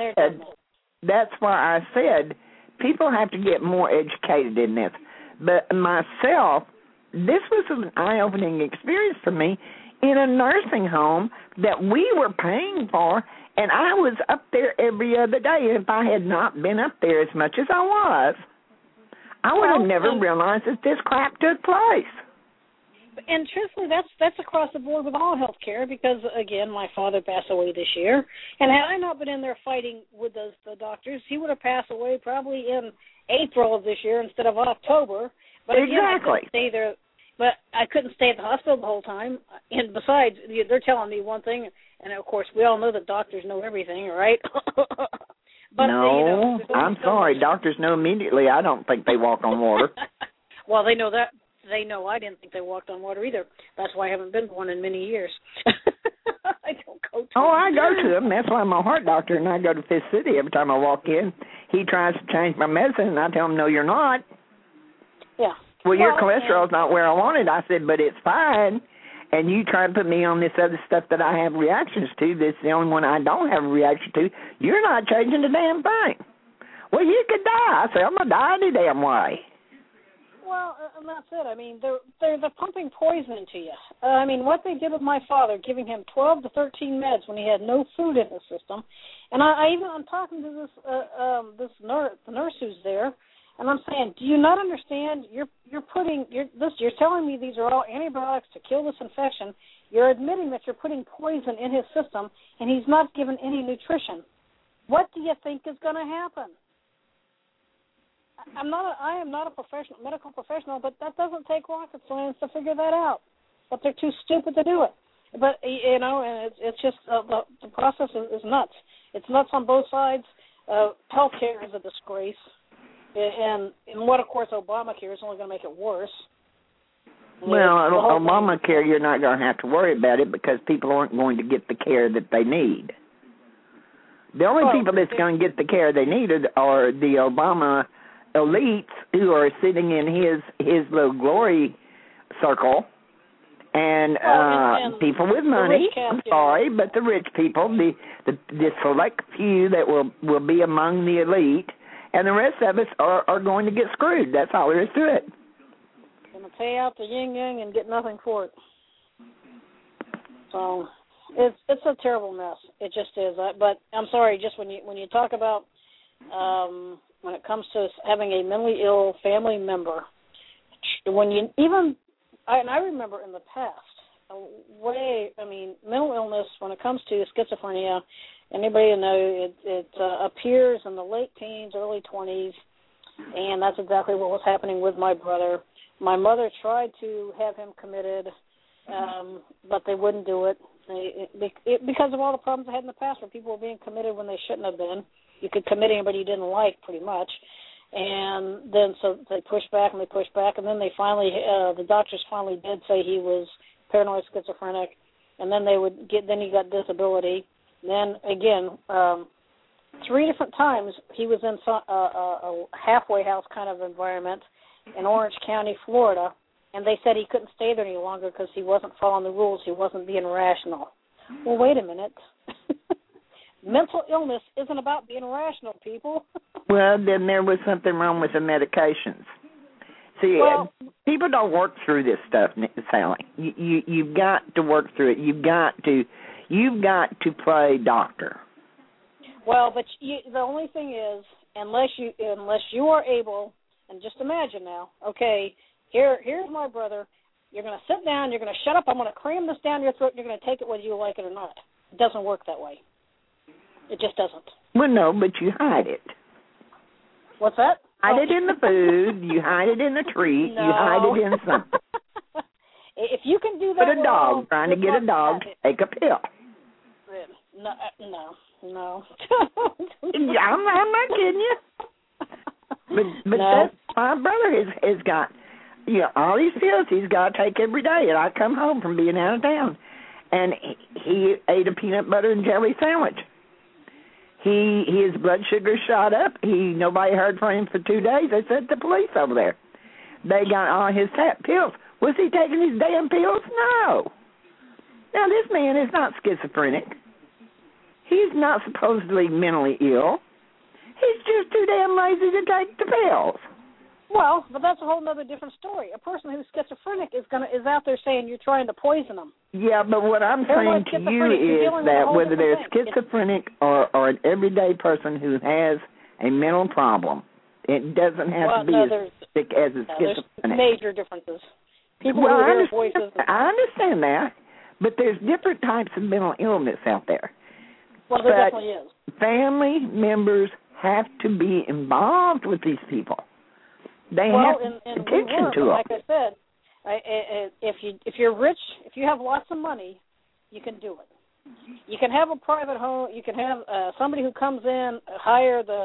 that's why I said people have to get more educated in this. But myself, this was an eye-opening experience for me in a nursing home that we were paying for, and I was up there every other day. If I had not been up there as much as I was, I would have never realized that this crap took place. And truthfully, that's across the board with all health care because, again, my father passed away this year. And had I not been in there fighting with the doctors, he would have passed away probably in April of this year instead of October. But again, I couldn't stay there. But I couldn't stay at the hospital the whole time. And besides, they're telling me one thing, and, of course, we all know that doctors know everything, right? But, no, I'm sorry. Doctors know immediately. I don't think they walk on water. Well, they know that they know I didn't think they walked on water either. That's why I haven't been to one in many years. I don't go to them. I go to them. That's why I'm a heart doctor, and I go to Fifth City every time I walk in. He tries to change my medicine, and I tell him, no, you're not. Yeah. Well, your cholesterol's not where I want it. I said, but it's fine. And you try to put me on this other stuff that I have reactions to. This is the only one I don't have a reaction to. You're not changing the damn thing. Well, you could die. I said, I'm going to die any damn way. Well, and that's it. I mean, they're pumping poison into you. I mean, what they did with my father, giving him 12 to 13 meds when he had no food in his system. And I'm talking to this nurse who's there, and I'm saying, do you not understand? You're telling me these are all antibiotics to kill this infection. You're admitting that you're putting poison in his system, and he's not given any nutrition. What do you think is going to happen? I am not a medical professional, but that doesn't take rocket science to figure that out. But they're too stupid to do it. But and it's just the process is nuts. It's nuts on both sides. Healthcare is a disgrace, and what of course Obamacare is only going to make it worse. Well, Obamacare, you're not going to have to worry about it because people aren't going to get the care that they need. The only people that's going to get the care they need are the Obama elites who are sitting in his little glory circle, and people with money. I'm sorry, but the rich people, the select few that will be among the elite, and the rest of us are going to get screwed. That's all there is to it. Going to pay out the yin-yang and get nothing for it. So it's a terrible mess. It just is. But I'm sorry, just when you talk about when it comes to having a mentally ill family member, I remember in the past, mental illness, when it comes to schizophrenia, anybody know it appears in the late teens, early 20s, and that's exactly what was happening with my brother. My mother tried to have him committed, but they wouldn't do it because of all the problems I had in the past where people were being committed when they shouldn't have been. You could commit anybody you didn't like, pretty much. And then so they pushed back, and then they finally, the doctors finally did say he was paranoid schizophrenic, and then he got disability. Then again, 3 different times he was in a halfway house kind of environment in Orange County, Florida, and they said he couldn't stay there any longer because he wasn't following the rules. He wasn't being rational. Well, wait a minute. Mental illness isn't about being rational, people. Well, then there was something wrong with the medications. See, people don't work through this stuff, Sally. You've got to work through it. You've got to play doctor. Well, but the only thing is, unless you are able, and just imagine now, okay, here's my brother. You're going to sit down. You're going to shut up. I'm going to cram this down your throat. And you're going to take it whether you like it or not. It doesn't work that way. It just doesn't. Well, no, but you hide it. What's that? Hide it in the food. You hide it in the treat. No. You hide it in something. If you can do that, put a dog trying to get a dog to take a pill. No. I'm not kidding you. But that's, my brother has got all these pills he's got to take every day, and I come home from being out of town, and he ate a peanut butter and jelly sandwich. His blood sugar shot up. Nobody heard from him for 2 days. They sent the police over there. They got all his pills. Was he taking his damn pills? No. Now, this man is not schizophrenic. He's not supposedly mentally ill. He's just too damn lazy to take the pills. Well, but that's a whole other different story. A person who's schizophrenic is out there saying you're trying to poison them. Yeah, but what I'm saying to you is that whether they're schizophrenic or an everyday person who has a mental problem, it doesn't have to be as sick as a schizophrenic. There's major differences. People who hear voices. I understand that, but there's different types of mental illness out there. Well, there definitely is. Family members have to be involved with these people. They have attention to them. Like I said, if you're rich, if you have lots of money, you can do it. You can have a private home. You can have somebody who comes in, hire the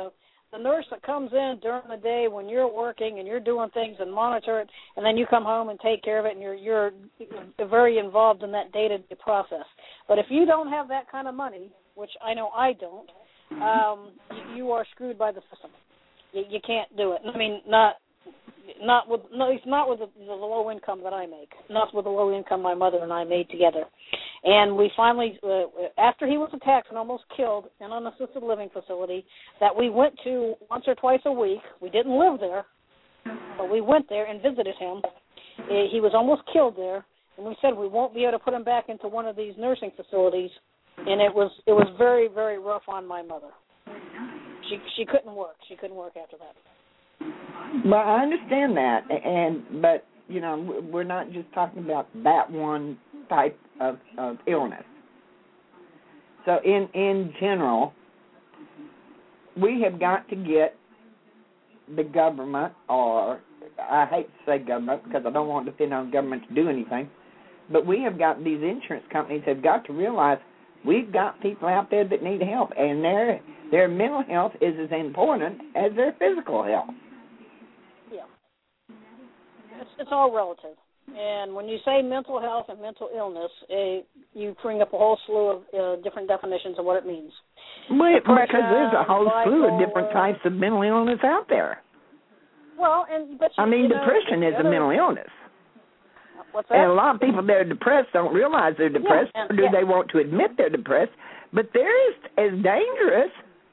the nurse that comes in during the day when you're working and you're doing things and monitor it, and then you come home and take care of it, and you're very involved in that day-to-day process. But if you don't have that kind of money, which I know I don't, you are screwed by the system. You can't do it. I mean, at least not with the low income that I make, not with the low income my mother and I made together. And we finally, after he was attacked and almost killed in an assisted living facility that we went to once or twice a week, we didn't live there, but we went there and visited him. He was almost killed there, and we said we won't be able to put him back into one of these nursing facilities, and it was very, very rough on my mother. She couldn't work. She couldn't work after that. Well, I understand that, but you know, we're not just talking about that one type of illness. So in general, we have got to get the government, or I hate to say government because I don't want to depend on government to do anything, but we have got, these insurance companies have got to realize we've got people out there that need help, and their mental health is as important as their physical health. Yeah. It's all relative. And when you say mental health and mental illness, you bring up a whole slew of different definitions of what it means. Well, because there's a whole slew of different types of mental illness out there. Well, depression is a mental illness. What's that? And a lot of people that are depressed don't realize they're depressed, or do they want to admit they're depressed. But they're as dangerous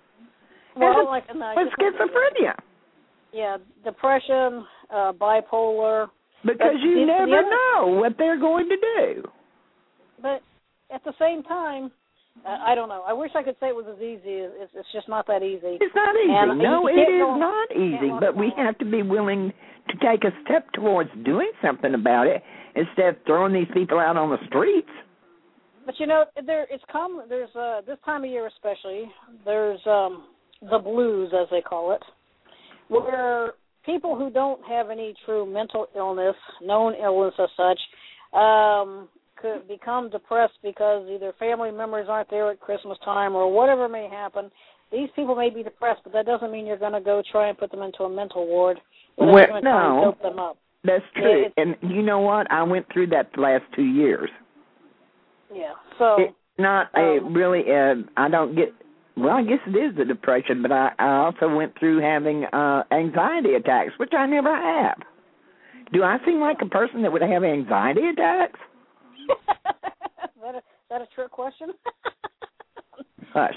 as schizophrenia. Yeah, depression, bipolar. Because you never know what they're going to do. But at the same time, I don't know. I wish I could say it was as easy. It's just not that easy. It's not easy. And no, it is not easy. But we have to be willing to take a step towards doing something about it instead of throwing these people out on the streets. But you know, it's common. There's this time of year especially. There's the blues, as they call it, where people who don't have any true mental illness, known illness as such, could become depressed because either family members aren't there at Christmas time or whatever may happen. These people may be depressed, but that doesn't mean you're going to go try and put them into a mental ward. Well, try and dope them up. That's true. And you know what? I went through that the last 2 years. Yeah. So it's not I don't get. Well, I guess it is the depression, but I also went through having anxiety attacks, which I never have. Do I seem like a person that would have anxiety attacks? Is that a trick question? Hush.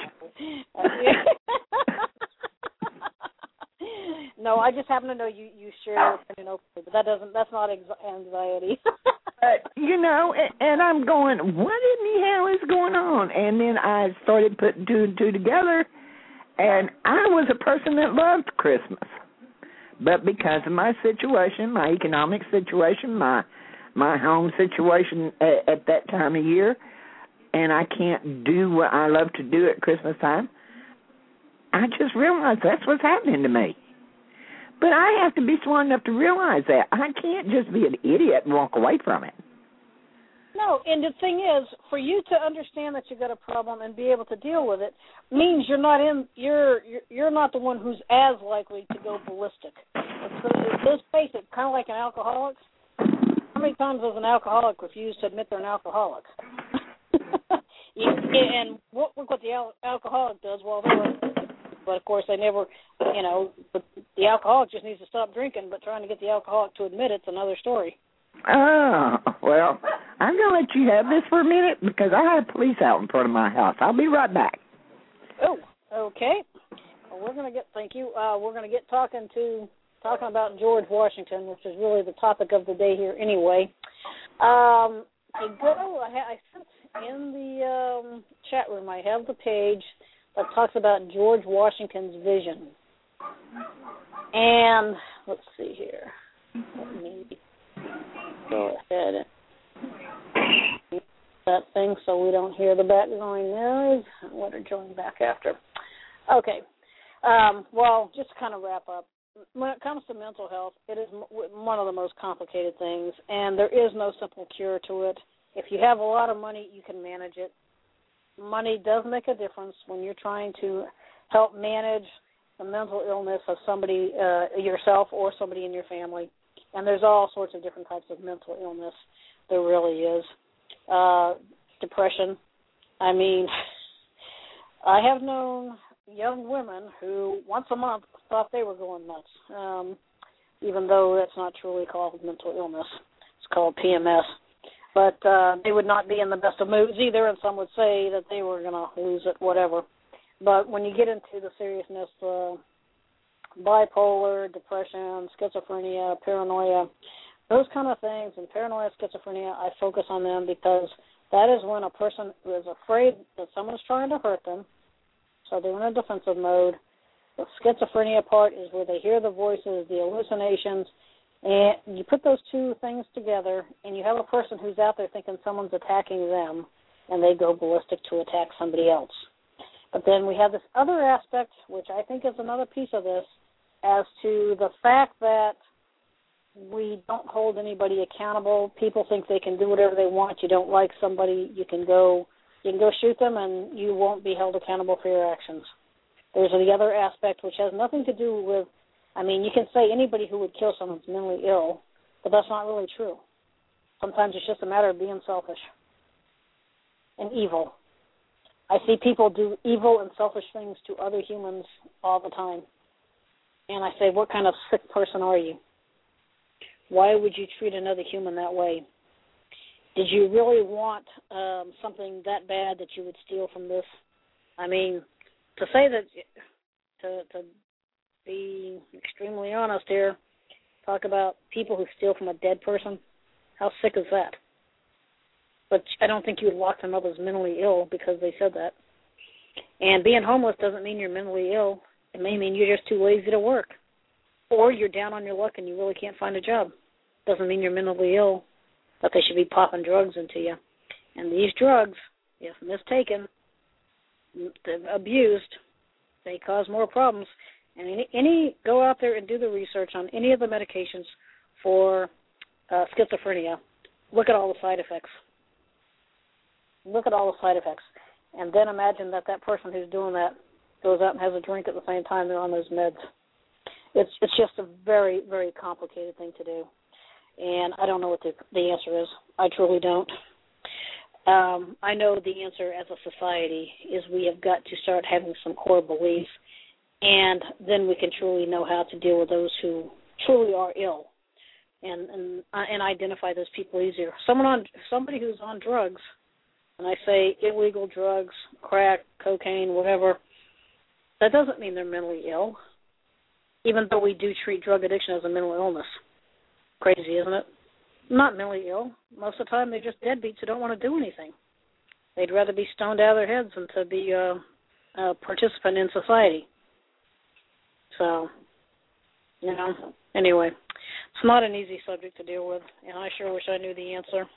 No, I just happen to know you share your opinion openly, but that's not anxiety. You know, and I'm going, what in the hell is going on? And then I started putting two and two together, and I was a person that loved Christmas. But because of my situation, my economic situation, my home situation at that time of year, and I can't do what I love to do at Christmas time, I just realized that's what's happening to me. But I have to be smart enough to realize that. I can't just be an idiot and walk away from it. No, and the thing is, for you to understand that you've got a problem and be able to deal with it means you're not the one who's as likely to go ballistic. Let's face it, kind of like an alcoholic. How many times does an alcoholic refuse to admit they're an alcoholic? And look what the alcoholic does while they're. But, of course, they never, the alcoholic just needs to stop drinking, but trying to get the alcoholic to admit it's another story. Oh, well, I'm going to let you have this for a minute because I have police out in front of my house. I'll be right back. Oh, okay. Well, we're going to get talking about George Washington, which is really the topic of the day here anyway. I sent in the chat room, I have the page that talks about George Washington's vision. And let's see here. Let me go ahead and that thing so we don't hear the background noise. I'll let her join back after. Okay. Well, just to kind of wrap up, when it comes to mental health, it is one of the most complicated things, and there is no simple cure to it. If you have a lot of money, you can manage it. Money does make a difference when you're trying to help manage the mental illness of somebody, yourself or somebody in your family. And there's all sorts of different types of mental illness. There really is. Depression. I mean, I have known young women who once a month thought they were going nuts, even though that's not truly called mental illness. It's called PMS. But they would not be in the best of moods either, and some would say that they were going to lose it, whatever. But when you get into the seriousness, bipolar, depression, schizophrenia, paranoia, those kind of things, and paranoia, schizophrenia, I focus on them because that is when a person is afraid that someone's trying to hurt them, so they're in a defensive mode. The schizophrenia part is where they hear the voices, the hallucinations, and you put those two things together, and you have a person who's out there thinking someone's attacking them, and they go ballistic to attack somebody else. But then we have this other aspect, which I think is another piece of this, as to the fact that we don't hold anybody accountable. People think they can do whatever they want. You don't like somebody, you can go shoot them, and you won't be held accountable for your actions. There's the other aspect, which has nothing to do with, I mean, you can say anybody who would kill someone's mentally ill, but that's not really true. Sometimes it's just a matter of being selfish and evil. I see people do evil and selfish things to other humans all the time. And I say, what kind of sick person are you? Why would you treat another human that way? Did you really want something that bad that you would steal from this? I mean, to say that, to be extremely honest here, talk about people who steal from a dead person, how sick is that? But I don't think you would lock them up as mentally ill because they said that. And being homeless doesn't mean you're mentally ill. It may mean you're just too lazy to work. Or you're down on your luck and you really can't find a job. Doesn't mean you're mentally ill, but they should be popping drugs into you. And these drugs, if mistaken, abused, they cause more problems. And go out there and do the research on any of the medications for schizophrenia. Look at all the side effects. Look at all the side effects. And then imagine that person who's doing that goes out and has a drink at the same time they're on those meds. It's just a very, very complicated thing to do. And I don't know what the answer is. I truly don't. I know the answer as a society is we have got to start having some core beliefs, and then we can truly know how to deal with those who truly are ill and identify those people easier. Somebody who's on drugs, and I say illegal drugs, crack, cocaine, whatever, that doesn't mean they're mentally ill, even though we do treat drug addiction as a mental illness. Crazy, isn't it? Not mentally ill. Most of the time they're just deadbeats who don't want to do anything. They'd rather be stoned out of their heads than to be a participant in society. So, anyway, it's not an easy subject to deal with, and I sure wish I knew the answer.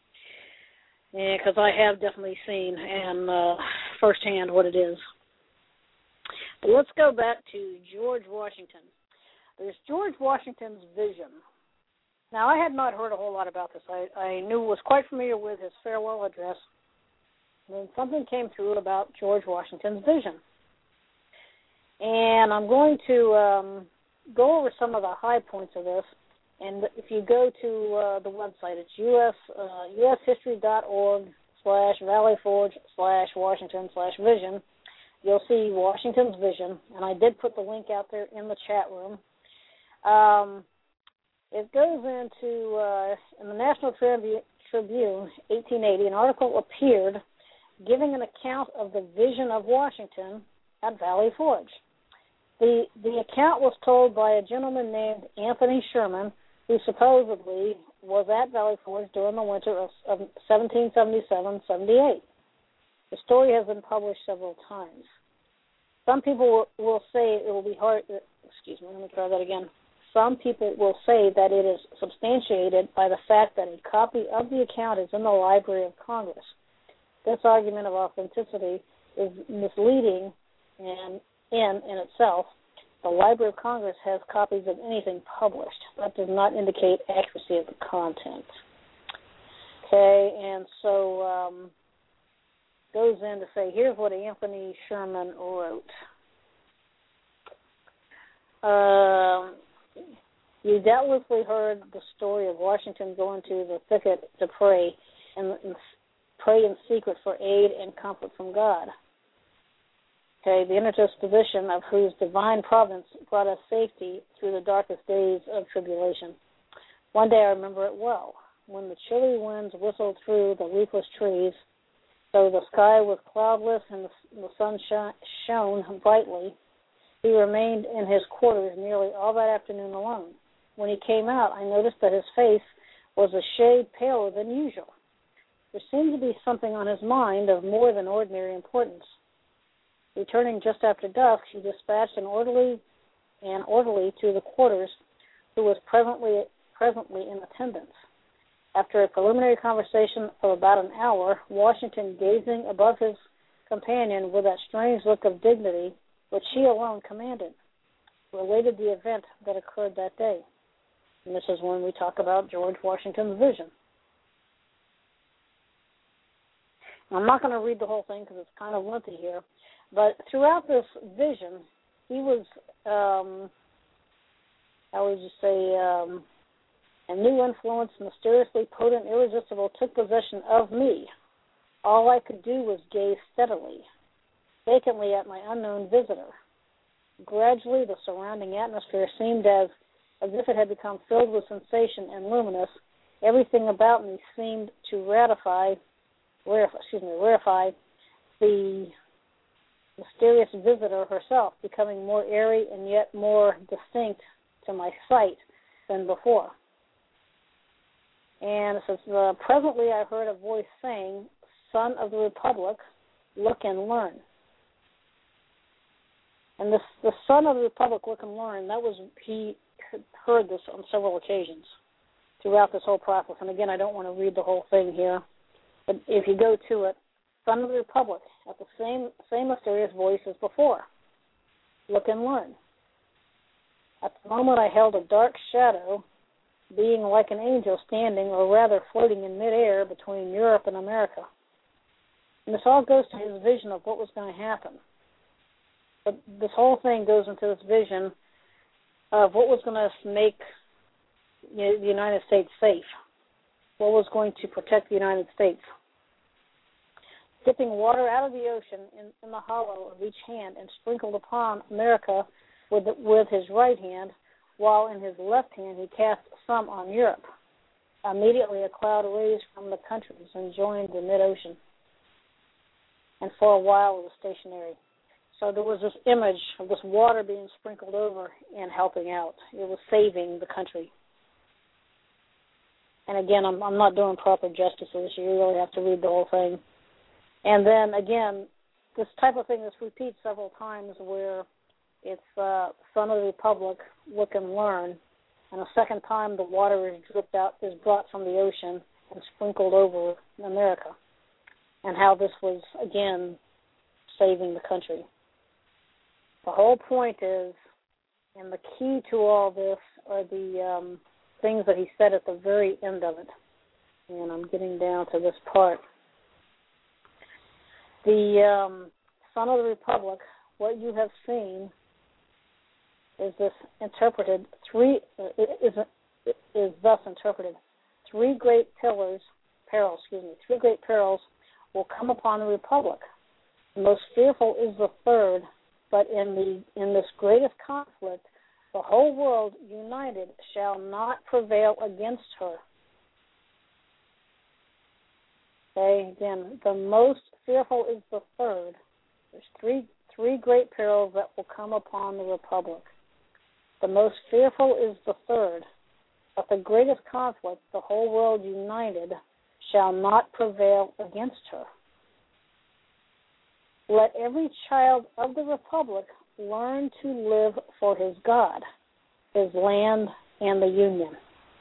Yeah, because I have definitely seen and firsthand what it is. But let's go back to George Washington. There's George Washington's vision. Now, I had not heard a whole lot about this. I was quite familiar with his farewell address. And then something came through about George Washington's vision. And I'm going to go over some of the high points of this. And if you go to the website, it's ushistory.org/valleyforge/Washington/vision. You'll see Washington's vision. And I did put the link out there in the chat room. It goes into, in the National Tribune, 1880, an article appeared giving an account of the vision of Washington at Valley Forge. The account was told by a gentleman named Anthony Sherman, who supposedly was at Valley Forge during the winter of 1777-78. The story has been published several times. Some people will say it will be hard. Excuse me, let me try that again. Some people will say that it is substantiated by the fact that a copy of the account is in the Library of Congress. This argument of authenticity is misleading, and in itself, the Library of Congress has copies of anything published. That does not indicate accuracy of the content. Okay, and so goes in to say, here's what Anthony Sherman wrote. You doubtlessly heard the story of Washington going to the thicket to pray and pray in secret for aid and comfort from God. Okay, the interdisposition of whose divine providence brought us safety through the darkest days of tribulation. One day I remember it well, when the chilly winds whistled through the leafless trees, though the sky was cloudless and the sun shone brightly. He remained in his quarters nearly all that afternoon alone. When he came out, I noticed that his face was a shade paler than usual. There seemed to be something on his mind of more than ordinary importance. Returning just after dusk, he dispatched an orderly to the quarters, who was presently in attendance. After a preliminary conversation of about an hour, Washington, gazing above his companion with that strange look of dignity which he alone commanded, related the event that occurred that day. And this is when we talk about George Washington's vision. I'm not going to read the whole thing because it's kind of lengthy here, but throughout this vision, he was, a new influence, mysteriously potent, irresistible, took possession of me. All I could do was gaze steadily, vacantly at my unknown visitor. Gradually, the surrounding atmosphere seemed as if it had become filled with sensation and luminous. Everything about me seemed to rarefy the mysterious visitor herself, becoming more airy and yet more distinct to my sight than before. And it says, presently I heard a voice saying, "Son of the Republic, look and learn." And the Son of the Republic, look and learn, he heard this on several occasions throughout this whole process. And again, I don't want to read the whole thing here, but if you go to it, Son of the Republic, at the same mysterious voice as before, look and learn. At the moment I held a dark shadow, being like an angel standing, or rather floating in midair between Europe and America. And this all goes to his vision of what was going to happen. But this whole thing goes into this vision of what was going to make the United States safe, what was going to protect the United States. Dipping water out of the ocean in the hollow of each hand and sprinkled upon America with his right hand, while in his left hand he cast some on Europe. Immediately a cloud raised from the countries and joined the mid-ocean, and for a while it was stationary. So there was this image of this water being sprinkled over and helping out. It was saving the country. And again, I'm not doing proper justice to this. You really have to read the whole thing. And then again, this type of thing is repeated several times, where it's Son of the Republic, look and learn. And a second time, the water is brought from the ocean and sprinkled over America. And how this was, again, saving the country. The whole point is, and the key to all this are the things that he said at the very end of it. And I'm getting down to this part. The Son of the Republic, what you have seen is thus interpreted. Three great perils will come upon the Republic. The most fearful is the third, but in this greatest conflict, the whole world united shall not prevail against her. Okay, again, the most fearful is the third. There's three great perils that will come upon the Republic. The most fearful is the third, but the greatest conflict, the whole world united, shall not prevail against her. Let every child of the Republic learn to live for his God, his land, and the Union.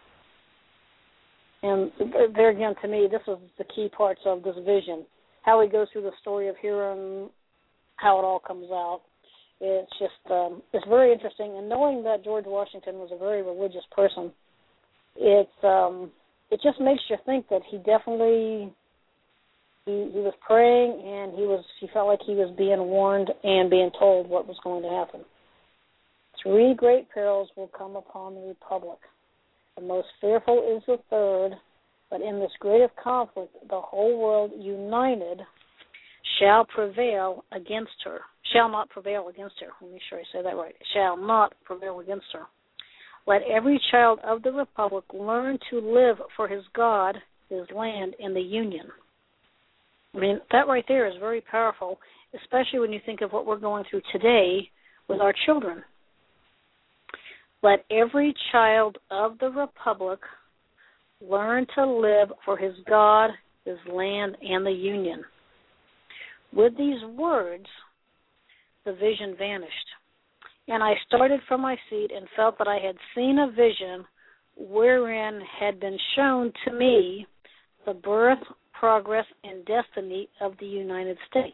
And there again, to me, this is the key parts of this vision. How he goes through the story of hearing how it all comes out. It's just, it's very interesting. And knowing that George Washington was a very religious person, it just makes you think that he definitely, he was praying, and he felt like he was being warned and being told what was going to happen. 3 great perils will come upon the Republic. The most fearful is the third, but in this greatest conflict, the whole world united shall prevail against her. Shall not prevail against her. Let me make sure I say that right. Shall not prevail against her. Let every child of the Republic learn to live for his God, his land, and the Union. I mean, that right there is very powerful, especially when you think of what we're going through today with our children. Let every child of the Republic learn to live for his God, his land, and the Union. With these words, the vision vanished, and I started from my seat and felt that I had seen a vision wherein had been shown to me the birth, progress, and destiny of the United States.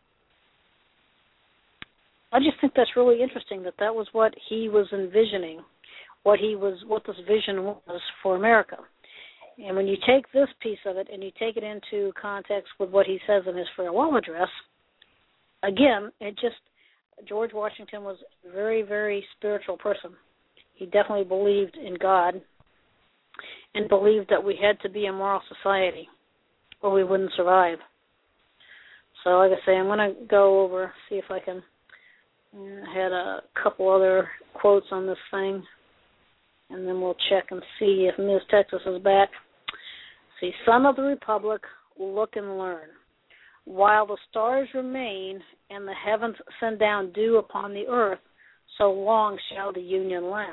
I just think that's really interesting that was what he was envisioning, what this vision was for America. And when you take this piece of it and you take it into context with what he says in his farewell address, again, George Washington was a very, very spiritual person. He definitely believed in God and believed that we had to be a moral society or we wouldn't survive. So like I say, I'm going to go over, see if I can. I had a couple other quotes on this thing, and then we'll check and see if Ms. Texas is back. See, Son of the Republic, look and learn. While the stars remain and the heavens send down dew upon the earth, so long shall the Union last.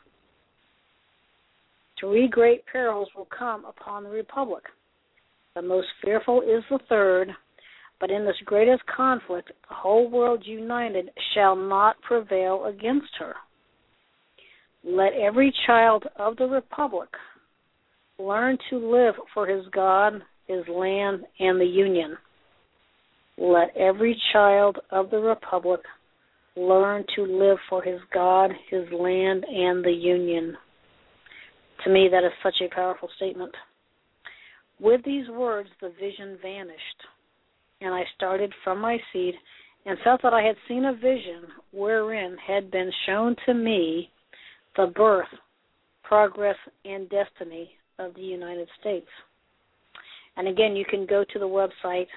3 great perils will come upon the Republic. The most fearful is the third, but in this greatest conflict, the whole world united shall not prevail against her. Let every child of the Republic learn to live for his God, his land, and the Union. Let every child of the Republic learn to live for his God, his land, and the Union. To me, that is such a powerful statement. With these words, the vision vanished, and I started from my seat and felt that I had seen a vision wherein had been shown to me the birth, progress, and destiny of the United States. And again, you can go to the website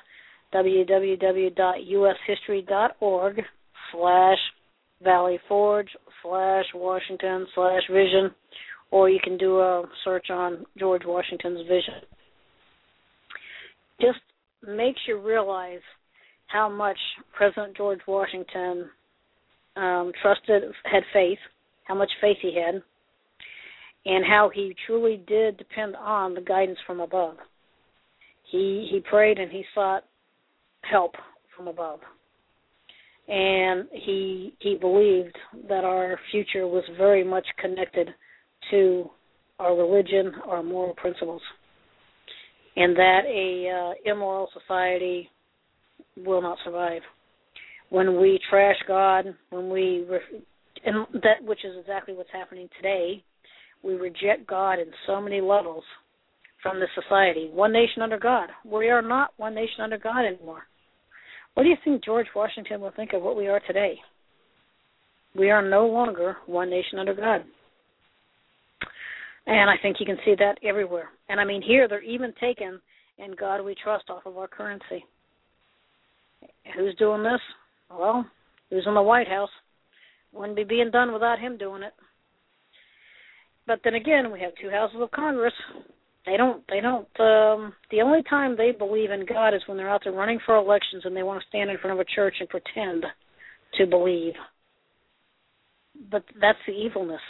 www.ushistory.org/Valley Forge/Washington/vision, or you can do a search on George Washington's vision. Just makes you realize how much President George Washington had faith, how much faith he had, and how he truly did depend on the guidance from above. He prayed and he sought help from above. And he believed that our future was very much connected to our religion, our moral principles, and that a immoral society will not survive. When we trash God, and that which is exactly what's happening today, we reject God in so many levels from this society. One nation under God. We are not one nation under God anymore. What do you think George Washington will think of what we are today? We are no longer one nation under God. And I think you can see that everywhere. And I mean, here they're even taking "In God We Trust" off of our currency. Who's doing this? Well, who's in the White House? Wouldn't be being done without him doing it. But then again, we have 2 houses of Congress. They don't. The only time they believe in God is when they're out there running for elections and they want to stand in front of a church and pretend to believe. But that's the evilness.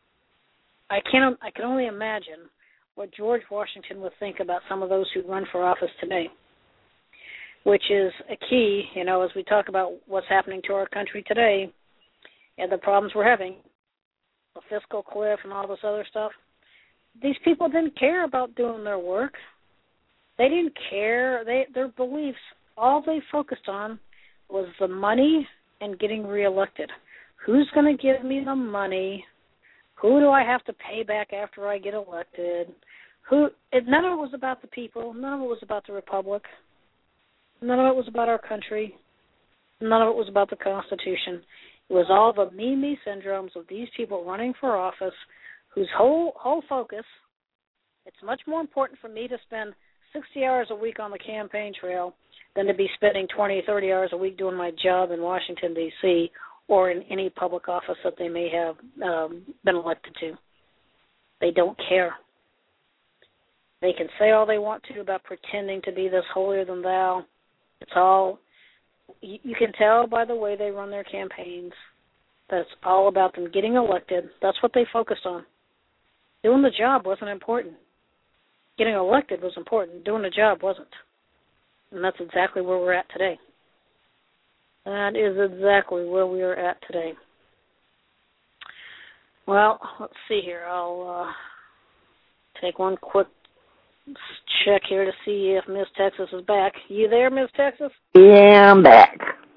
I can only imagine what George Washington would think about some of those who run for office today, which is a key, as we talk about what's happening to our country today and the problems we're having, the fiscal cliff and all this other stuff. These people didn't care about doing their work. They didn't care. Their beliefs, all they focused on was the money and getting reelected. Who's going to give me the money? Who do I have to pay back after I get elected? None of it was about the people. None of it was about the Republic. None of it was about our country. None of it was about the Constitution. It was all the me syndromes of these people running for office whose whole focus, it's much more important for me to spend 60 hours a week on the campaign trail than to be spending 20, 30 hours a week doing my job in Washington, D.C., or in any public office that they may have been elected to. They don't care. They can say all they want to about pretending to be this holier than thou. It's all, you can tell by the way they run their campaigns that it's all about them getting elected. That's what they focused on. Doing the job wasn't important. Getting elected was important. Doing the job wasn't. And that's exactly where we're at today. That is exactly where we are at today. Well, let's see here. I'll take one quick check here to see if Miss Texas is back. You there, Miss Texas? Yeah, I'm back.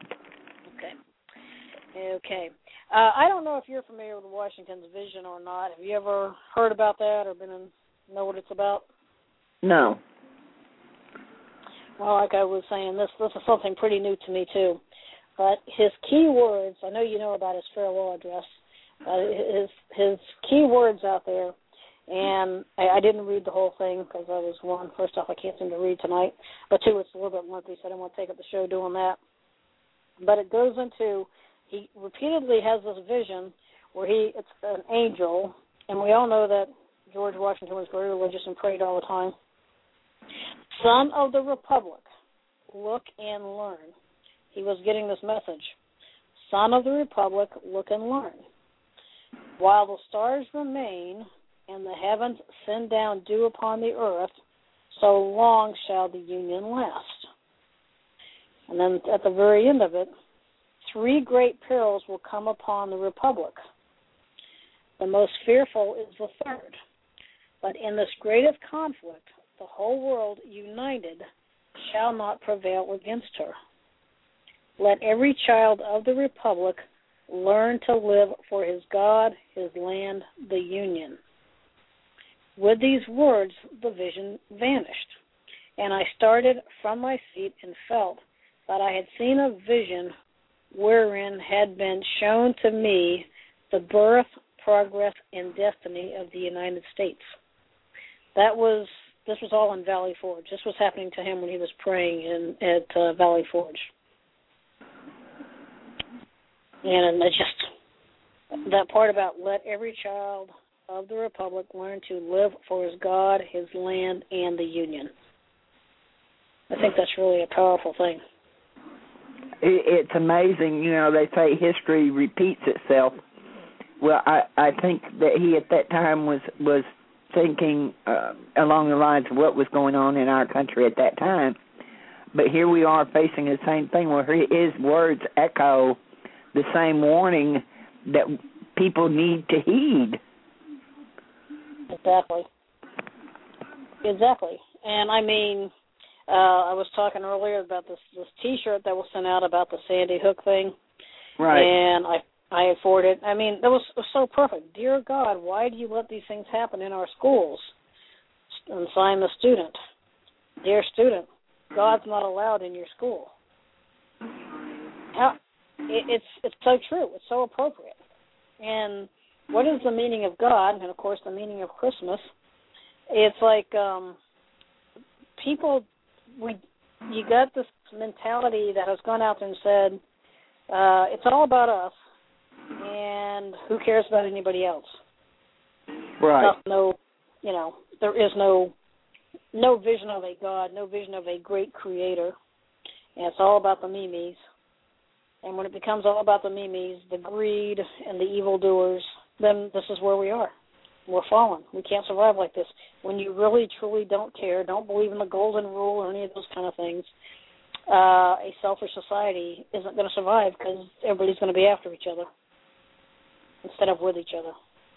Okay. I don't know if you're familiar with Washington's vision or not. Have you ever heard about that or know what it's about? No. Well, like I was saying, this is something pretty new to me, too. But his key words, I know you know about his farewell address, his key words out there, and I didn't read the whole thing because I was, one, first off, I can't seem to read tonight, but two, it's a little bit lengthy, so I didn't want to take up the show doing that. But it goes into, he repeatedly has this vision where it's an angel, and we all know that George Washington was very religious and prayed all the time. Son of the Republic, look and learn. He was getting this message. Son of the Republic, look and learn. While the stars remain and the heavens send down dew upon the earth, so long shall the Union last. And then at the very end of it, 3 great perils will come upon the Republic. The most fearful is the third. But in this greatest conflict, the whole world united shall not prevail against her. Let every child of the Republic learn to live for his God, his land, the Union. With these words, the vision vanished, and I started from my seat and felt that I had seen a vision wherein had been shown to me the birth, progress, and destiny of the United States. This was all in Valley Forge. This was happening to him when he was praying at Valley Forge. And that part about let every child of the Republic learn to live for his God, his land, and the Union. I think that's really a powerful thing. It's amazing. You know, they say history repeats itself. Well, I think that he at that time was thinking along the lines of what was going on in our country at that time. But here we are facing the same thing where his words echo the same warning that people need to heed. Exactly. And I mean, I was talking earlier about this T-shirt that was sent out about the Sandy Hook thing. Right. And I had forwarded. I mean, that was so perfect. Dear God, why do you let these things happen in our schools? And sign the student. Dear student, God's not allowed in your school. It's so true. It's so appropriate. And what is the meaning of God? And, of course, the meaning of Christmas. It's like people, you got this mentality that has gone out there and said, it's all about us, and who cares about anybody else? Right. There is no vision of a God, no vision of a great creator, and it's all about the memes. And when it becomes all about the memes, the greed and the evildoers, then this is where we are. We're fallen. We can't survive like this. When you really, truly don't care, don't believe in the golden rule or any of those kind of things, a selfish society isn't going to survive because everybody's going to be after each other instead of with each other.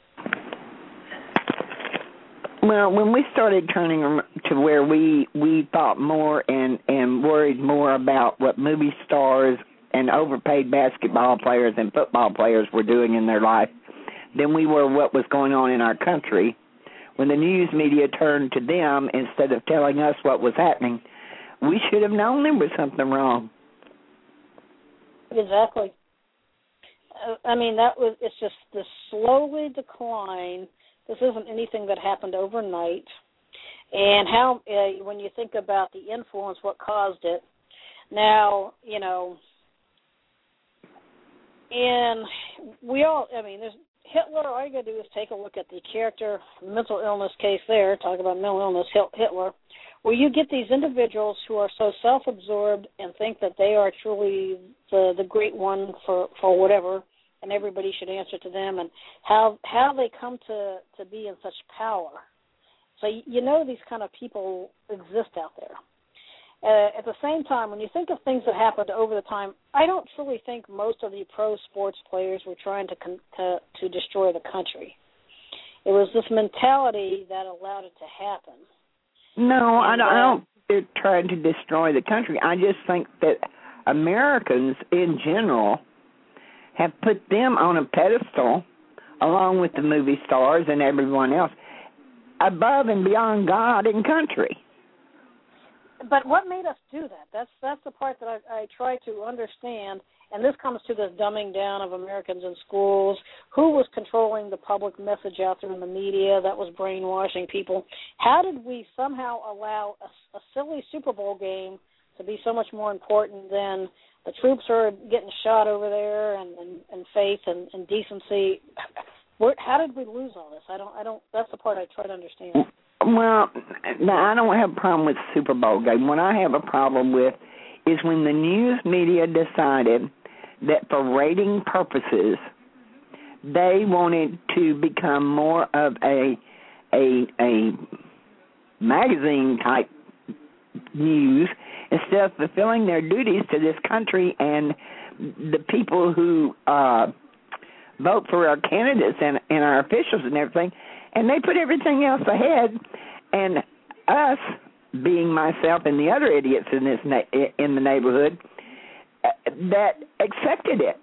Well, when we started turning to where we thought more and worried more about what movie stars and overpaid basketball players and football players were doing in their life than we were what was going on in our country, when the news media turned to them instead of telling us what was happening, we should have known there was something wrong. Exactly. I mean, it's just the slowly decline. This isn't anything that happened overnight. And how, when you think about the influence, what caused it. Now, you know, and there's Hitler, all you got to do is take a look at the character mental illness case there, talk about mental illness, Hitler, where you get these individuals who are so self-absorbed and think that they are truly the great one for whatever, and everybody should answer to them, and how they come to be in such power. So you know these kind of people exist out there. At the same time, when you think of things that happened over the time, I don't truly think most of the pro sports players were trying to destroy the country. It was this mentality that allowed it to happen. No, I don't think they're trying to destroy the country. I just think that Americans in general have put them on a pedestal, along with the movie stars and everyone else, above and beyond God and country. But what made us do that? That's the part that I try to understand, and this comes to this dumbing down of Americans in schools. Who was controlling the public message out there in the media that was brainwashing people? How did we somehow allow a silly Super Bowl game to be so much more important than the troops are getting shot over there and faith and decency? How did we lose all this? I don't. That's the part I try to understand. Well, now I don't have a problem with the Super Bowl game. What I have a problem with is when the news media decided that for rating purposes, they wanted to become more of a magazine type news instead of fulfilling their duties to this country and the people who vote for our candidates and our officials and everything. And they put everything else ahead, and us, being myself and the other idiots in in the neighborhood, that accepted it.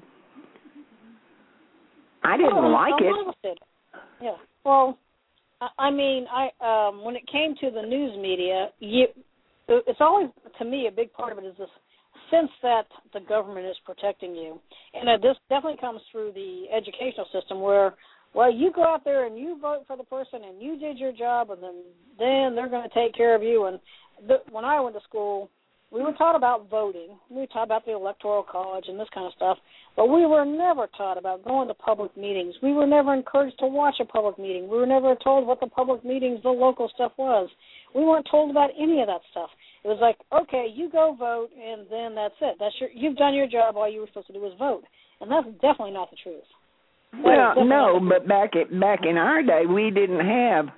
I didn't like it. Yeah. Well, I mean, when it came to the news media, it's always, to me, a big part of it is this sense that the government is protecting you. And this definitely comes through the educational system where, well, you go out there and you vote for the person and you did your job, and then they're going to take care of you. And when I went to school, we were taught about voting. We were taught about the Electoral College and this kind of stuff, but we were never taught about going to public meetings. We were never encouraged to watch a public meeting. We were never told what the public meetings, the local stuff was. We weren't told about any of that stuff. It was like, okay, you go vote, and then that's it. You've done your job. All you were supposed to do was vote, and that's definitely not the truth. Well, no, but back in our day, we did not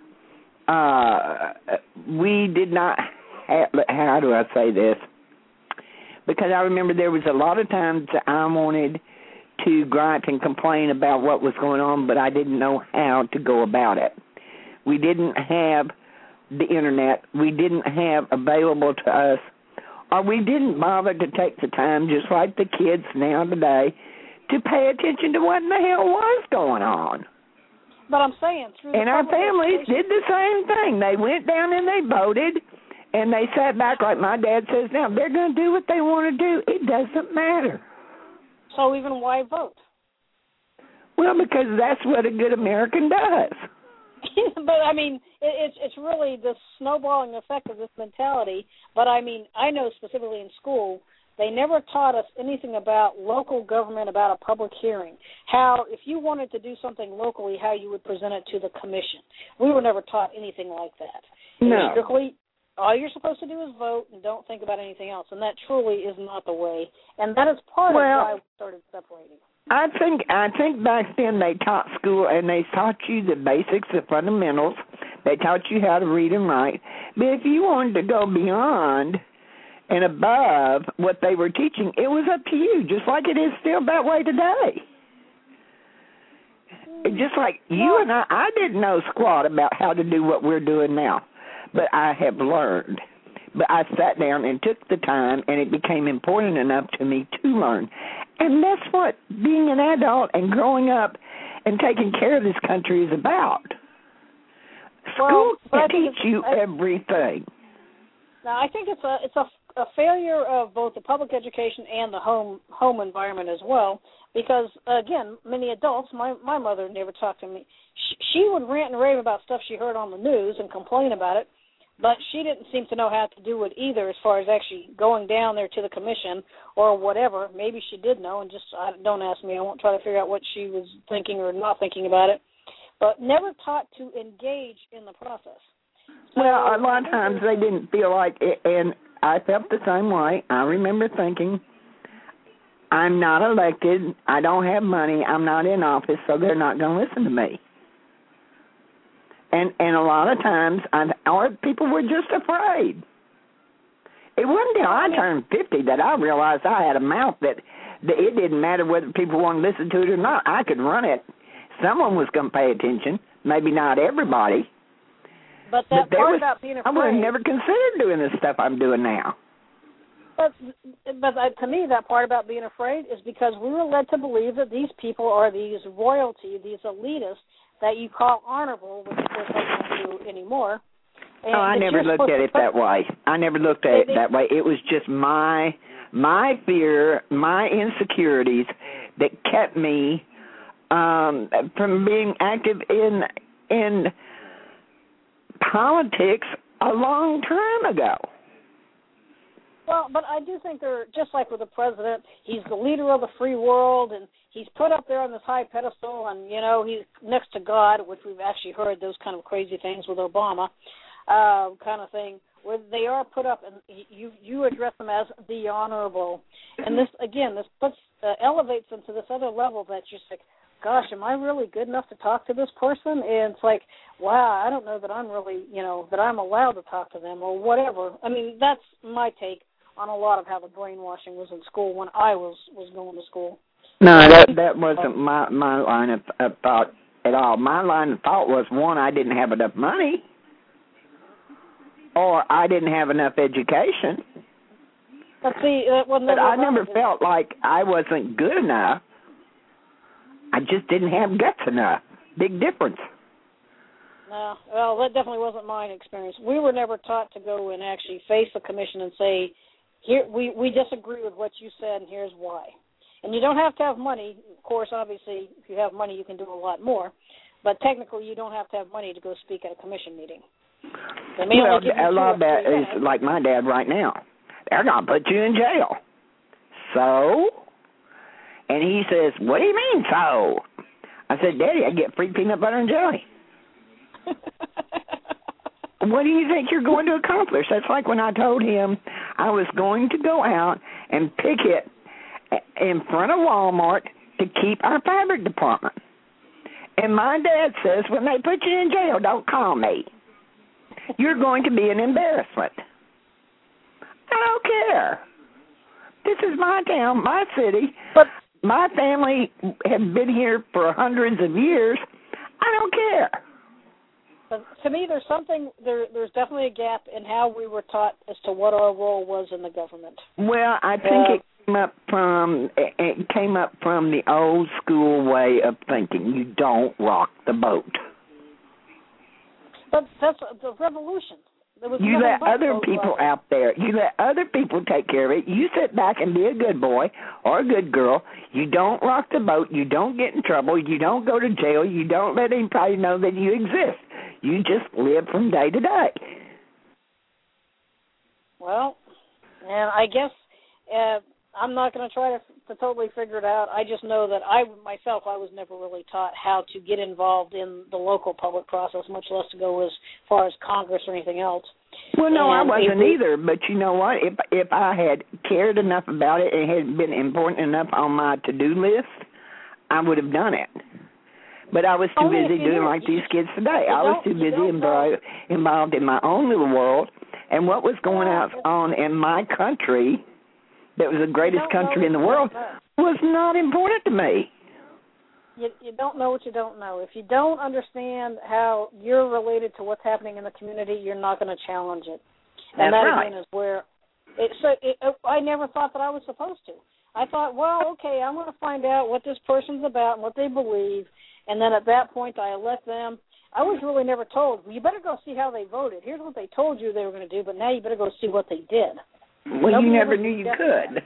have, how do I say this? Because I remember there was a lot of times I wanted to gripe and complain about what was going on, but I didn't know how to go about it. We didn't have the Internet. We didn't have available to us, or we didn't bother to take the time, just like the kids now today, to pay attention to what in the hell was going on. But I'm saying through the and our families did the same thing. They went down and they voted, and they sat back like my dad says now. They're going to do what they want to do. It doesn't matter. So even why vote? Well, because that's what a good American does. But, I mean, it's really the snowballing effect of this mentality. But, I mean, I know specifically in school, they never taught us anything about local government, about a public hearing. How, if you wanted to do something locally, how you would present it to the commission. We were never taught anything like that. No. Strictly, all you're supposed to do is vote and don't think about anything else. And that truly is not the way. And that is part of why we started separating. I think back then they taught school and they taught you the basics, the fundamentals. They taught you how to read and write. But if you wanted to go beyond and above what they were teaching, it was up to you, just like it is still that way today. Just like you and I didn't know squat about how to do what we're doing now, but I have learned. But I sat down and took the time, and it became important enough to me to learn. And that's what being an adult and growing up and taking care of this country is about. School can teach you everything. Now, I think it's a failure of both the public education and the home environment as well. Because again, many adults, my mother never talked to me. She would rant and rave about stuff she heard on the news and complain about it, but she didn't seem to know how to do it either, as far as actually going down there to the commission or whatever. Maybe she did know, and just don't ask me. I won't try to figure out what she was thinking or not thinking about it. But never taught to engage in the process. So, well, a lot of times they didn't feel like it, and I felt the same way. I remember thinking, I'm not elected, I don't have money, I'm not in office, so they're not going to listen to me. And a lot of times, or people were just afraid. It wasn't until I turned 50 that I realized I had a mouth that it didn't matter whether people wanted to listen to it or not. I could run it. Someone was going to pay attention, maybe not everybody. But that part about being afraid, I would have never considered doing the stuff I'm doing now. But to me, that part about being afraid is because we were led to believe that these people are these royalty, these elitists that you call honorable, which of course I don't do anymore. And I never looked at it that way. I never looked at it that way. It was just my fear, my insecurities that kept me from being active in politics a long time ago. Well, but I do think they're, just like with the president, he's the leader of the free world, and he's put up there on this high pedestal, and, you know, he's next to God, which we've actually heard those kind of crazy things with Obama, kind of thing, where they are put up, and you address them as the honorable. And this, again, this puts elevates them to this other level that's just like, gosh, am I really good enough to talk to this person? And it's like, wow, I don't know that I'm really, you know, that I'm allowed to talk to them or whatever. I mean, that's my take on a lot of how the brainwashing was in school when I was going to school. No, that wasn't my line of thought at all. My line of thought was, one, I didn't have enough money, or I didn't have enough education. But see, but I never felt like I wasn't good enough. I just didn't have guts enough. Big difference. No, well, that definitely wasn't my experience. We were never taught to go and actually face the commission and say, "Here, we disagree with what you said, and here's why." And you don't have to have money. Of course, obviously, if you have money, you can do a lot more. But technically, you don't have to have money to go speak at a commission meeting. Well, a lot of that is like my dad right now. They're going to put you in jail. So? And he says, what do you mean, so? I said, Daddy, I get free peanut butter and jelly. What do you think you're going to accomplish? That's like when I told him I was going to go out and picket in front of Walmart to keep our fabric department. And my dad says, when they put you in jail, don't call me. You're going to be an embarrassment. I don't care. This is my town, my city. But my family have been here for hundreds of years. I don't care. But to me, there's definitely a gap in how we were taught as to what our role was in the government. Well, I think it came up from the old school way of thinking. You don't rock the boat. But that's the revolution. You let other people out there. You let other people take care of it. You sit back and be a good boy or a good girl. You don't rock the boat. You don't get in trouble. You don't go to jail. You don't let anybody know that you exist. You just live from day to day. Well, and I guess I'm not going to try to totally figure it out. I just know that I was never really taught how to get involved in the local public process, much less to go as far as Congress or anything else. Well, no, I wasn't either. But you know what? If I had cared enough about it and had been important enough on my to-do list, I would have done it. But I was too busy doing like these kids today. I was too busy involved in my own little world. And what was going on in my country, that was the greatest country in the world, was not important to me. You don't know what you don't know. If you don't understand how you're related to what's happening in the community, you're not going to challenge it. And that, again, is where I never thought that I was supposed to. I thought, well, okay, I'm going to find out what this person's about and what they believe, and then at that point I elect them. I was really never told, well, you better go see how they voted. Here's what they told you they were going to do, but now you better go see what they did. Well, you never knew you could.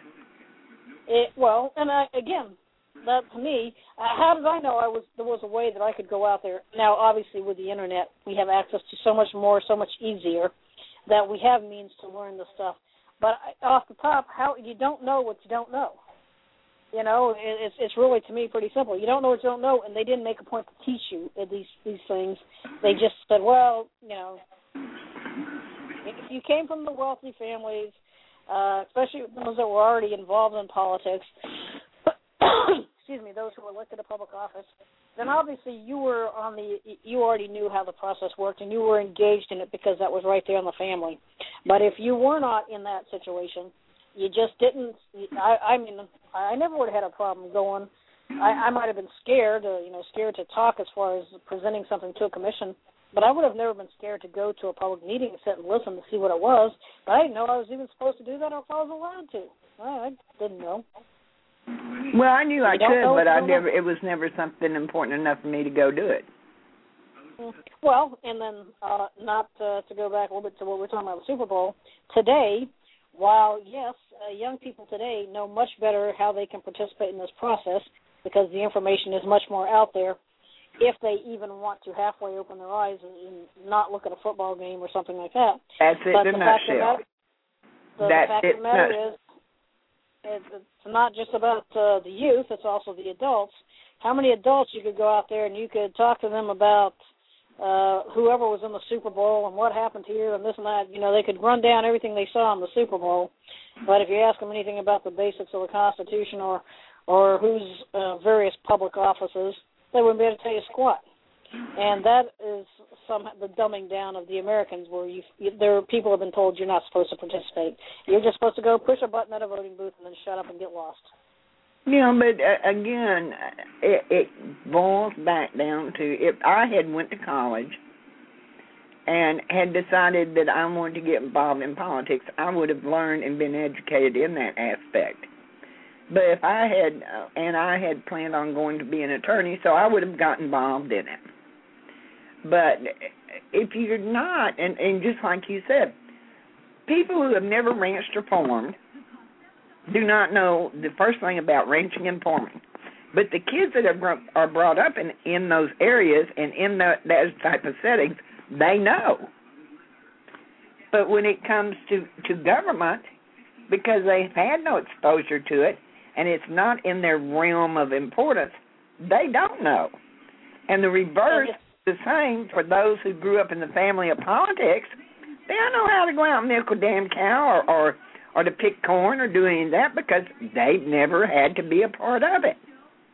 Again, that to me, how did I know there was a way that I could go out there? Now, obviously, with the internet, we have access to so much more, so much easier, that we have means to learn this stuff. But off the top, how you don't know what you don't know. You know, it's really, to me, pretty simple. You don't know what you don't know, and they didn't make a point to teach you these things. They just said, well, you know, if you came from the wealthy families, especially those that were already involved in politics, excuse me, those who were elected to public office, then obviously you already knew how the process worked, and you were engaged in it because that was right there in the family. But if you were not in that situation, you just didn't. I mean, I never would have had a problem going. I might have been scared to talk as far as presenting something to a commission, but I would have never been scared to go to a public meeting and sit and listen to see what it was. But I didn't know I was even supposed to do that or if I was allowed to. I didn't know. Well, I knew I could, but it was never something important enough for me to go do it. Well, and then not to go back a little bit to what we're talking about the Super Bowl, today, while, yes, young people today know much better how they can participate in this process because the information is much more out there, if they even want to halfway open their eyes and not look at a football game or something like that. That's it in a nutshell. The fact of the matter is, it's not just about the youth, it's also the adults. How many adults you could go out there and you could talk to them about whoever was in the Super Bowl and what happened here and this and that. You know, they could run down everything they saw in the Super Bowl, but if you ask them anything about the basics of the Constitution or whose various public offices, they wouldn't be able to tell you squat. And that is the dumbing down of the Americans, where people have been told you're not supposed to participate. You're just supposed to go push a button at a voting booth and then shut up and get lost. Yeah, but again, it boils back down to, if I had went to college and had decided that I wanted to get involved in politics, I would have learned and been educated in that aspect. But if I had planned on going to be an attorney, so I would have gotten involved in it. But if you're not, and just like you said, people who have never ranched or farmed do not know the first thing about ranching and farming. But the kids that are brought up in those areas and in those type of settings, they know. But when it comes to government, because they've had no exposure to it, and it's not in their realm of importance, they don't know. And the reverse is the same for those who grew up in the family of politics. They don't know how to go out and milk a damn cow or to pick corn or do any of that because they've never had to be a part of it.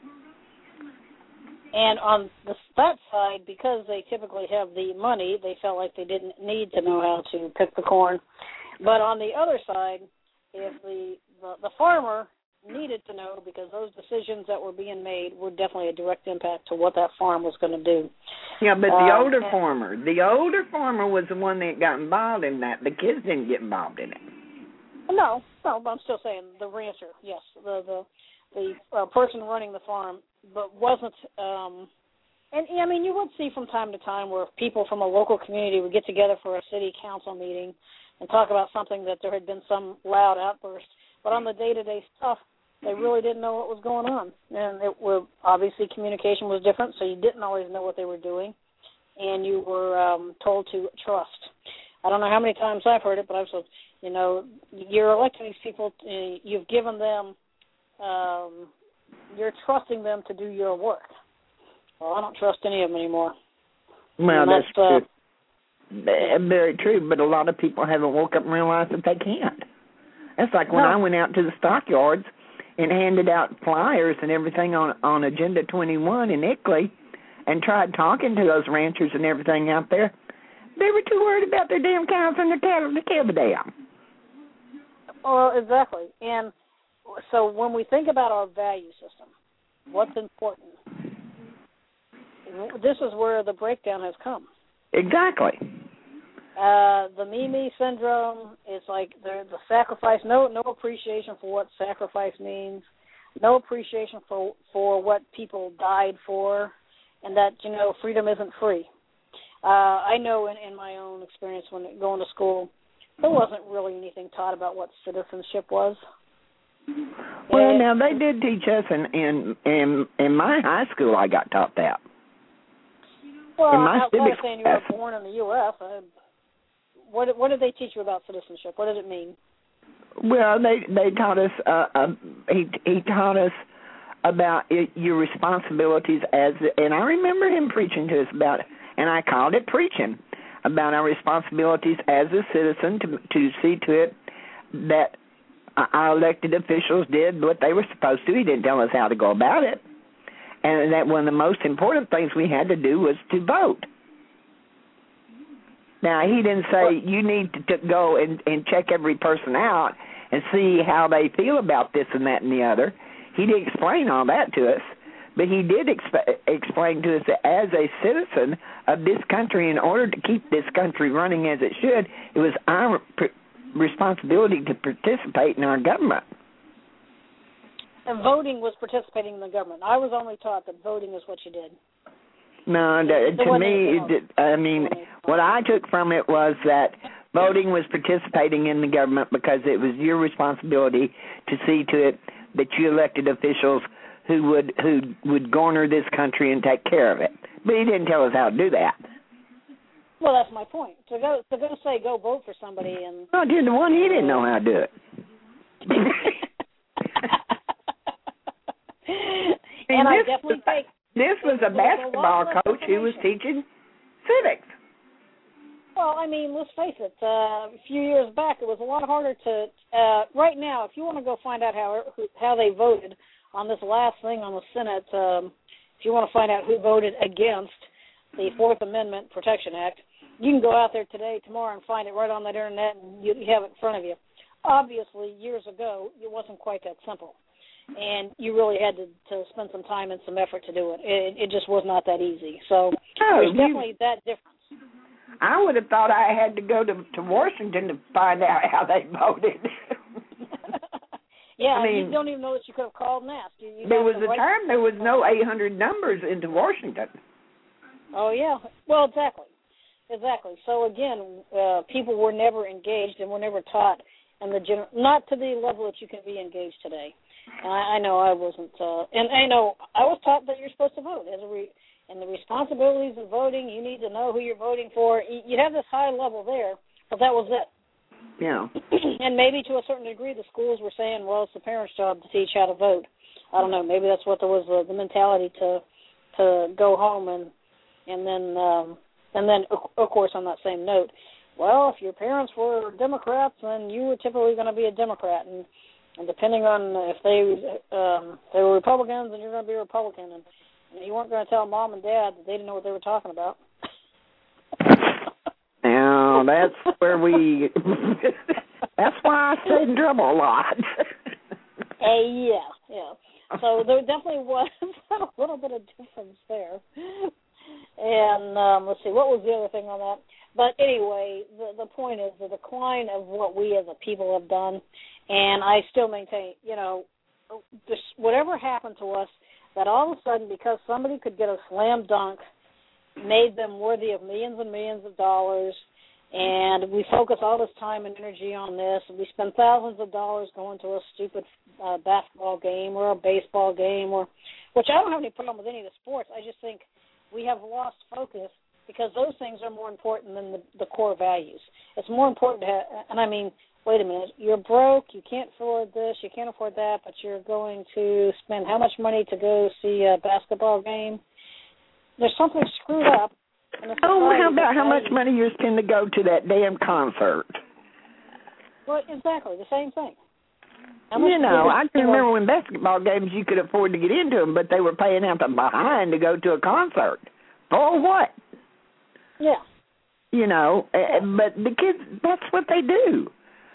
And on that side, because they typically have the money, they felt like they didn't need to know how to pick the corn. But on the other side, if the farmer needed to know, because those decisions that were being made were definitely a direct impact to what that farm was going to do. Yeah, but the older farmer was the one that got involved in that. The kids didn't get involved in it. No, but I'm still saying the rancher, yes, the person running the farm, but wasn't. And I mean, you would see from time to time where people from a local community would get together for a city council meeting and talk about something that there had been some loud outburst. But on the day-to-day stuff, they really didn't know what was going on. And obviously communication was different, so you didn't always know what they were doing, and you were told to trust. I don't know how many times I've heard it, but I've said, you're electing these people, you've given them, you're trusting them to do your work. Well, I don't trust any of them anymore. Well, that's true. Very true, but a lot of people haven't woke up and realized that they can't. That's like when I went out to the stockyards and handed out flyers and everything on Agenda 21 in Ickley and tried talking to those ranchers and everything out there. They were too worried about their damn cows and their cattle to care a damn. Well, exactly. And so when we think about our value system, what's important? This is where the breakdown has come. Exactly. The me syndrome is like the sacrifice, no appreciation for what sacrifice means, no appreciation for what people died for, and that, freedom isn't free. I know in my own experience when going to school, there wasn't really anything taught about what citizenship was. Well, now they did teach us in my high school. I got taught that. Well, in my outside of civics saying you class. were born in the U.S., what did they teach you about citizenship? What did it mean? Well, they taught us. He taught us about your responsibilities as, and I remember him preaching to us about, and I called it preaching, about our responsibilities as a citizen to see to it that our elected officials did what they were supposed to. He didn't tell us how to go about it, and that one of the most important things we had to do was to vote. Now, he didn't say you need to go and check every person out and see how they feel about this and that and the other. He didn't explain all that to us, but he did explain to us that as a citizen of this country, in order to keep this country running as it should, it was our responsibility to participate in our government. And voting was participating in the government. I was only taught that voting is what you did. No, to me, I mean, what I took from it was that voting was participating in the government because it was your responsibility to see to it that you elected officials who would garner this country and take care of it. But he didn't tell us how to do that. Well, that's my point. To go say go vote for somebody and no, dude, the one he didn't know how to do it. And I definitely take. This was a basketball coach who was teaching civics. Well, I mean, let's face it. A few years back, it was a lot harder to. Right now, if you want to go find out how they voted on this last thing on the Senate, if you want to find out who voted against the Fourth Amendment Protection Act, you can go out there today, tomorrow, and find it right on that internet, and you have it in front of you. Obviously, years ago, it wasn't quite that simple, and you really had to spend some time and some effort to do it. It just was not that easy. So there's definitely that difference. I would have thought I had to go to Washington to find out how they voted. Yeah, I mean, you don't even know that you could have called and asked. There was a time there was no 800 numbers into Washington. Oh, yeah. Well, exactly. So, again, people were never engaged and were never taught, not to the level that you can be engaged today. And I know I wasn't, and I know I was taught that you're supposed to vote. And the responsibilities of voting, you need to know who you're voting for. You have this high level there, but that was it. Yeah. And maybe to a certain degree the schools were saying, well, it's the parents' job to teach how to vote. I don't know. Maybe that's what there was the mentality to go home and then of course on that same note, well, if your parents were Democrats, then you were typically going to be a Democrat, and depending on if they were Republicans, then you're going to be a Republican, and you weren't going to tell mom and dad that they didn't know what they were talking about. Now, that's where that's why I stayed in trouble a lot. Yeah. So there definitely was a little bit of difference there. And let's see, what was the other thing on that? But anyway, the point is the decline of what we as a people have done, and I still maintain, just whatever happened to us, that all of a sudden, because somebody could get a slam dunk, made them worthy of millions and millions of dollars, and we focus all this time and energy on this, and we spend thousands of dollars going to a stupid basketball game or a baseball game, which I don't have any problem with any of the sports. I just think we have lost focus because those things are more important than the core values. It's more important to have, and I mean, wait a minute, you're broke, you can't afford this, you can't afford that, but you're going to spend how much money to go see a basketball game? There's something screwed up. How about how much money you spend to go to that damn concert? Well, exactly, the same thing. I can remember when basketball games you could afford to get into them, but they were paying out the behind to go to a concert. For what? Yeah. But the kids, that's what they do.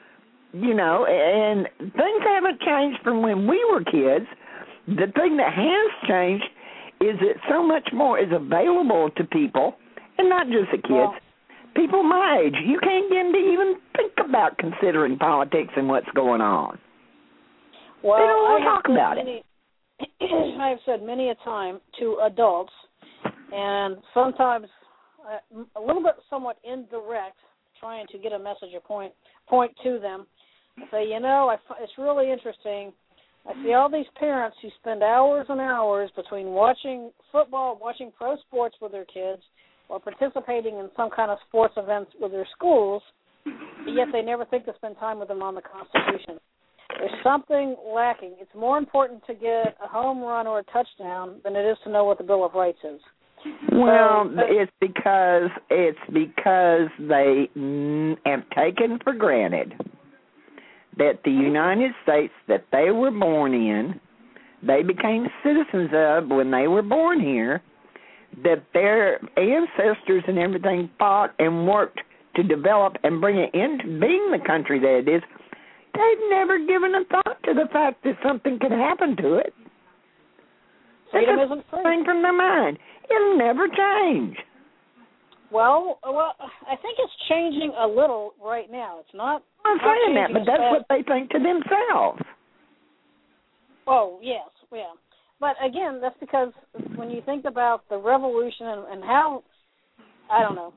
And things haven't changed from when we were kids. The thing that has changed is that so much more is available to people, and not just the kids. Well, people my age, you can't get them to even think about considering politics and what's going on. Well, they don't want to talk about it. I have said many a time to adults, and sometimes a little bit somewhat indirect, trying to get a message or point to them. I say, it's really interesting. I see all these parents who spend hours and hours between watching football, watching pro sports with their kids, or participating in some kind of sports events with their schools, yet they never think to spend time with them on the Constitution. There's something lacking. It's more important to get a home run or a touchdown than it is to know what the Bill of Rights is. Well, it's because they have taken for granted that the United States that they were born in, they became citizens of when they were born here, that their ancestors and everything fought and worked to develop and bring it into being the country that it is. They've never given a thought to the fact that something could happen to it. Freedom isn't free. Thing from their mind. It'll never change. Well, I think it's changing a little right now. It's not. I'm saying that, but that's what they think to themselves. Oh, yes, yeah. But again, that's because when you think about the revolution and how, I don't know,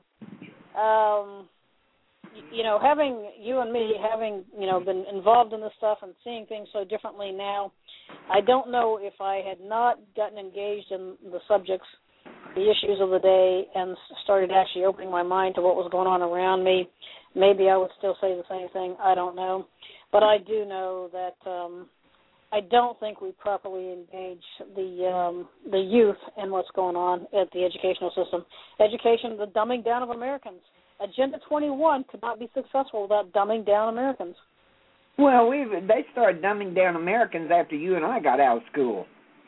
having you and me having, been involved in this stuff and seeing things so differently now, I don't know if I had not gotten engaged in the subjects, the issues of the day, and started actually opening my mind to what was going on around me, maybe I would still say the same thing. I don't know. But I do know that I don't think we properly engage the youth in what's going on at the educational system. Education, the dumbing down of Americans. Agenda 21 could not be successful without dumbing down Americans. Well, they started dumbing down Americans after you and I got out of school.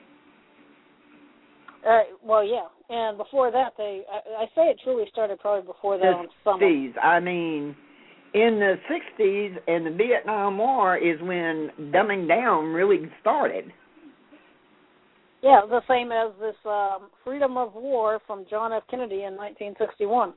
Well, yeah. And before that, I say it truly started probably before that on summer. I mean, in the 60s and the Vietnam War is when dumbing down really started. Yeah, the same as this freedom of war from John F. Kennedy in 1961.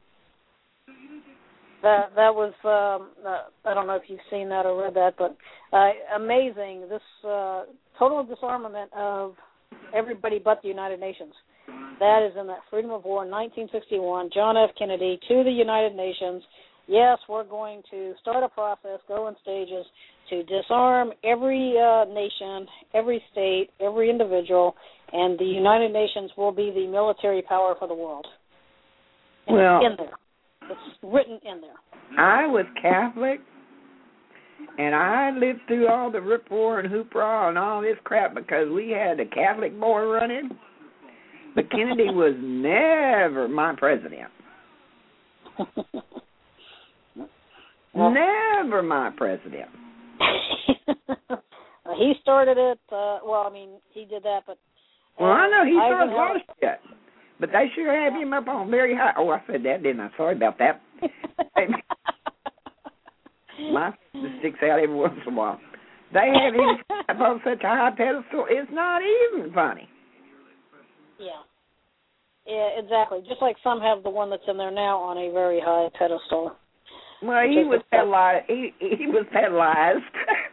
That was, I don't know if you've seen that or read that, but amazing, this total disarmament of everybody but the United Nations. That is in that freedom of war in 1961, John F. Kennedy to the United Nations. Yes, we're going to start a process, go in stages, to disarm every nation, every state, every individual, and the United Nations will be the military power for the world. And it's in there. It's written in there. I was Catholic, and I lived through all the rip roar and hoopla and all this crap because we had a Catholic boy running. But Kennedy was never my president. Never my president. He started it. He did that, but... Well, I know he started a lot of shit. But they sure have him up on very high... Oh, I said that, didn't I? Sorry about that. My sticks out every once in a while. They have him up on such a high pedestal, it's not even funny. Yeah, exactly. Just like some have the one that's in there now on a very high pedestal. Well, he was paralyzed. He was paralyzed.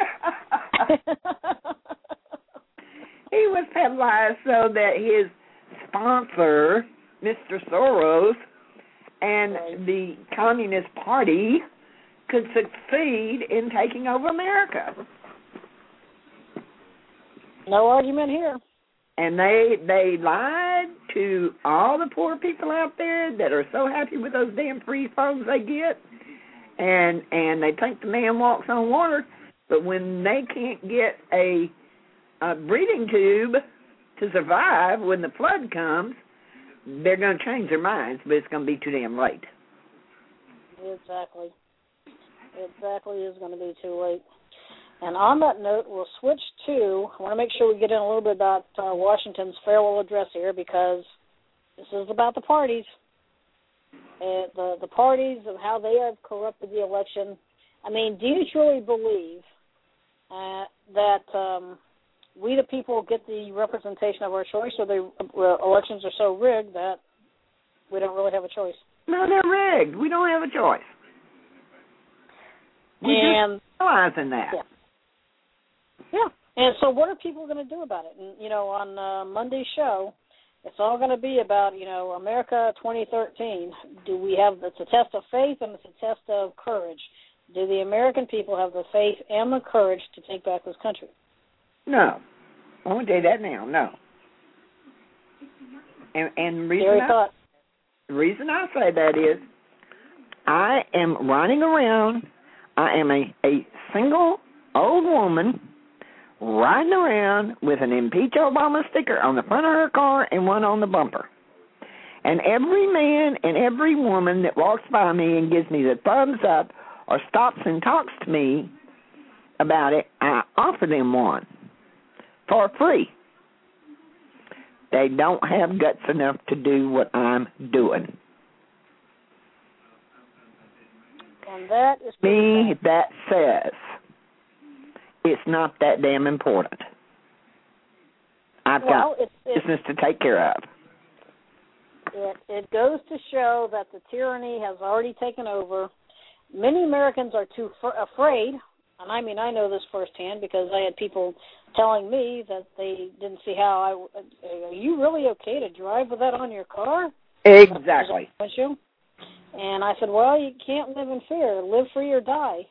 He was paralyzed so that his sponsor, Mr. Soros, and the Communist Party could succeed in taking over America. No argument here. And they lied to all the poor people out there that are so happy with those damn free phones they get. And they think the man walks on water, but when they can't get a breathing tube to survive when the flood comes, they're going to change their minds, but it's going to be too damn late. Exactly. Exactly is going to be too late. And on that note, we'll switch to, I want to make sure we get in a little bit about Washington's farewell address here because this is about the parties. The parties and how they have corrupted the election. I mean, do you truly believe that we the people get the representation of our choice, or the elections are so rigged that we don't really have a choice? No, they're rigged. We don't have a choice. We just realizing that. Yeah. And so what are people going to do about it? And, on Monday's show, It's all going to be about, America 2013. Do we have, it's a test of faith and it's a test of courage. Do the American people have the faith and the courage to take back this country? No. I won't tell you that now, no. And the reason I say that is I am running around, I am a single old woman riding around with an Impeach Obama sticker on the front of her car and one on the bumper. And every man and every woman that walks by me and gives me the thumbs up or stops and talks to me about it, I offer them one for free. They don't have guts enough to do what I'm doing. And that is me that says it's not that damn important. I've got business to take care of. It goes to show that the tyranny has already taken over. Many Americans are too afraid, and I mean I know this firsthand because I had people telling me that they didn't see how are you really okay to drive with that on your car? Exactly. And I said, well, you can't live in fear. Live free or die.